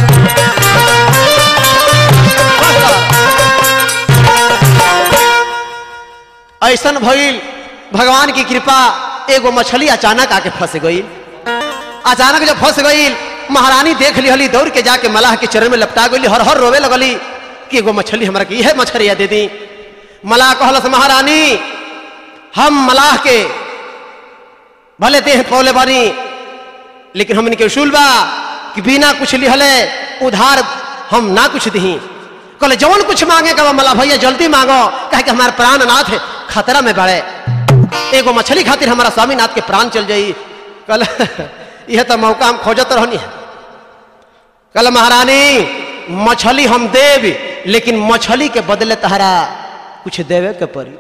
B: ऐसन भइल भगवान की कृपा एगो मछली अचानक आके फंस गई अचानक जब फंस गई महारानी देख ली दौड़ के जाके मलाह के चरण में लपटा गई हर हर रोवे लगली कि एगो मछली हमरा की है मछलिया दे दी मलाह कहलस महारानी हम मलाह के भले देह पौले बानी लेकिन हमन के उसूल बा कि बिना कुछ लिहले उधार हम ना कुछ दी कहले जवन कुछ मांगे का मला भैया जल्दी मांगो कहे कि हमारे प्राण नाथ है खतरा में बढ़े एगो मछली खातिर हमारा स्वामीनाथ के प्राण चल जाई कल यह तो मौका हम खोजत रहनी है कल महारानी मछली हम देव लेकिन मछली के बदले तहरा कुछ देवे के परी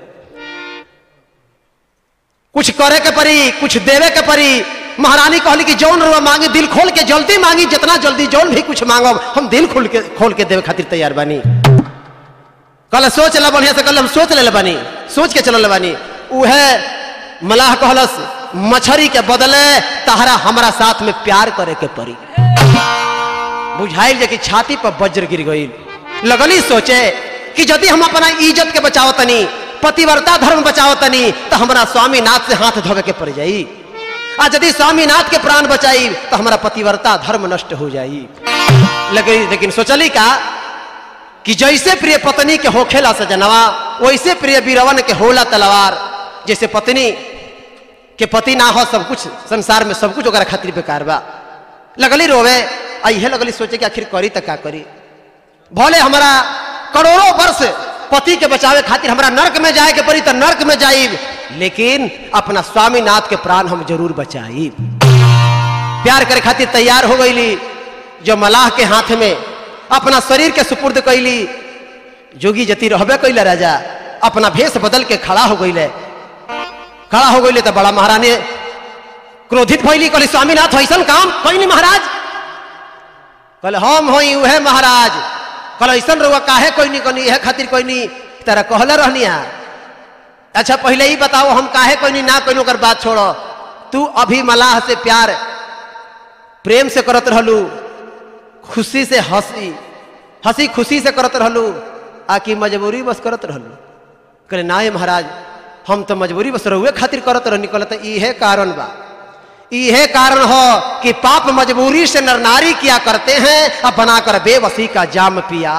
B: कुछ करे के परी कुछ देवे के परी महारानी कहली कि जौन रुआ मांगी दिल खोल के जल्दी मांगी जितना जल्दी जौन भी कुछ मांगो हम दिल खोल के खोल के देवे खातिर तैयार बानी कल सोच ला बढ़िया से कल हम सोच ले बानी सोच के चल बानी उहे मलाह कहलस मछली के बदले तहरा हमारा साथ में प्यार करे के परी बुझाइल जे कि छाती पर वज्र गिर गई लगली सोचे कि यदि हम अपना इज्जत के बचावतनी पतिव्रता धर्म बचावतनी तो हमारा स्वामीनाथ से हाथ धोवे के पड़ जाई आ यदि स्वामीनाथ के प्राण बचाई तो हमारा पतिव्रता धर्म नष्ट हो जाई लेकिन लेकिन सोचली का कि जैसे प्रिय पत्नी के होखेला सजनवा वैसे प्रिय बीरवन के होला तलवार जैसे पत्नी के पति ना हो सब कुछ संसार में सब कुछ ओकरा खातिर बेकार बा लगली रोवे आई लगली सोचे कि आखिर करी तो क्या करी भले हमारा करोड़ों वर्ष पति के बचावे खातिर हमारा नरक में जाए के पड़ी तो नरक में जाइब लेकिन अपना स्वामीनाथ के प्राण हम जरूर बचाइब प्यार करे खातिर तैयार हो गईली जो मलाह के हाथ में अपना शरीर के सुपुर्द कैली जोगी जति रहबे कैले राजा अपना भेष बदल के खड़ा हो गईले खड़ा हो गईले तो बड़ा महारानी क्रोधित भइली कहली स्वामीनाथ ऐसन काम कैली महाराज कहले हम होई उहे महाराज कहले ऐसन रहुआ काहे कोई नहीं कहनी यह खातिर कोई नहीं तेरा कहले रहनी है अच्छा पहले ही बताओ हम काहे कोई नहीं ना कोई ओकर बात छोड़ो तू अभी मलाह से प्यार प्रेम से करत रहलू खुशी से हंसी हंसी खुशी से करत रहलू आकि मजबूरी बस करत रहलू कहले ना महाराज हम तो मजबूरी बस रहुए खातिर करत रह निकलत इहे कारण बा इहे कारण हो कि पाप मजबूरी से नर नारी किया करते हैं अब बनाकर बेबसी का जाम पिया।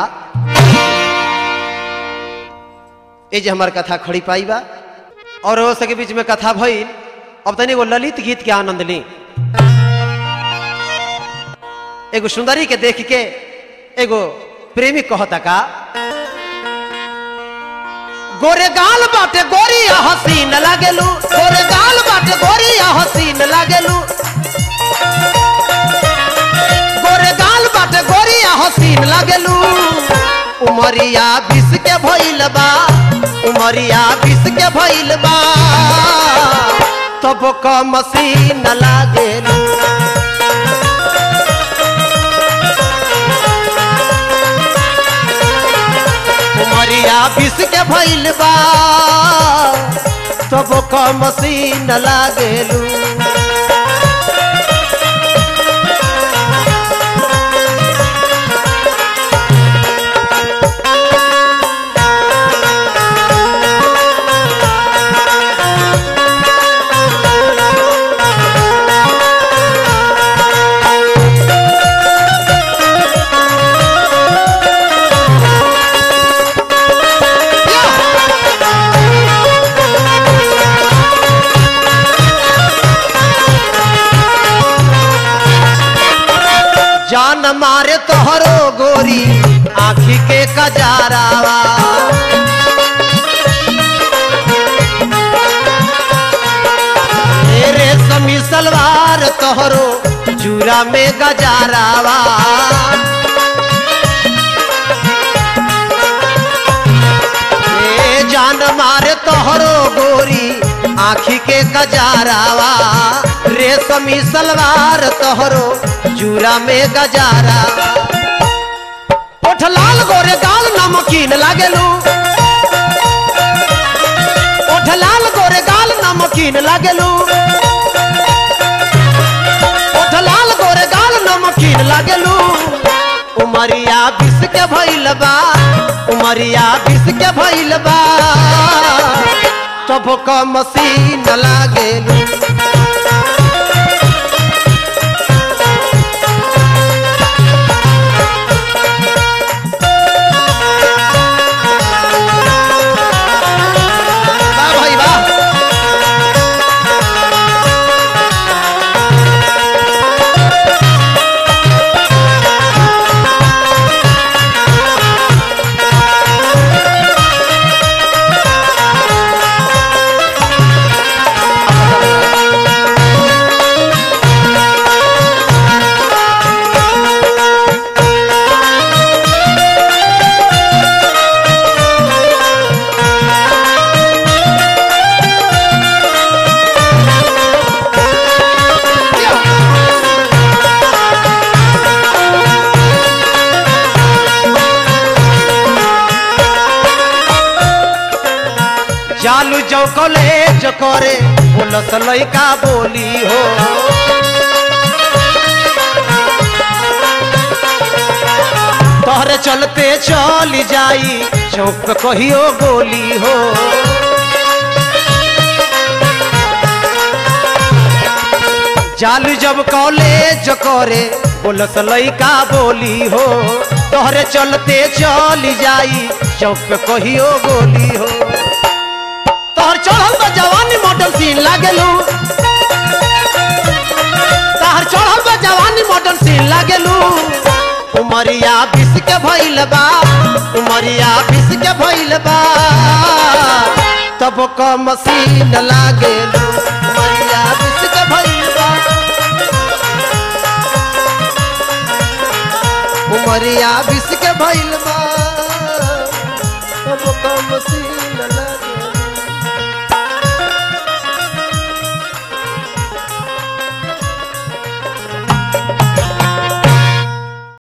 B: ये जो हमार कथा खड़ी पाई बा और हो सके बीच में कथा भइल। अब तनी वो ललित गीत के आनंद ली। एगो सुंदरी के देख के एगो प्रेमी कहता का गोरे गाल बाटे गोरिया हसीन लागेलू गोरे गाल बाटे गोरिया हसीन लागेलू गोरे गाल बाटे गोरिया हसीन लागेलू उमरिया बीस के भइल बा उमरिया बीस के भइल बा तब क मसीन लागेलू उमरिया बीस के भइल बा तब क मसीन लागेलू। जान मारे तोहरो गोरी आँखी के कजारावा तेरे समी सलवार तोहरो चूरा में गजारावा ए जान मारे तोहरो गोरी आँखी के गजारावा रेशमी सलवार तोहरो चूरा में गजारा ओठ लाल गोरे गाल नमकीन लागेलू ओठ लाल गोरे गाल नमकीन लागेलू ओठ लाल गोरे गाल नमकीन लागेलू उमरिया बीस के भइल बा उमरिया बीस के भइल बा तब क मसीन लागेलू। जालू जो कॉलेज करे बोलस लइका बोली हो तोहरे चलते चली जाई चौक पे कहियो गोली हो जालू जब कॉलेज करे बोलस लइका बोली हो तोहरे चलते चली जाई चौक पे कहियो गोली हो तोहर चढ़ल बा जवानी मॉडल सीन लागेलू तोहर चढ़ल बा जवानी मॉडल सीन लागेलू उमरिया बीस के भइल बा उमरिया बीस के भइल बा तब क मसीन लागेलू उमरिया बीस के भइल बा उमरिया बीस के भइल बा।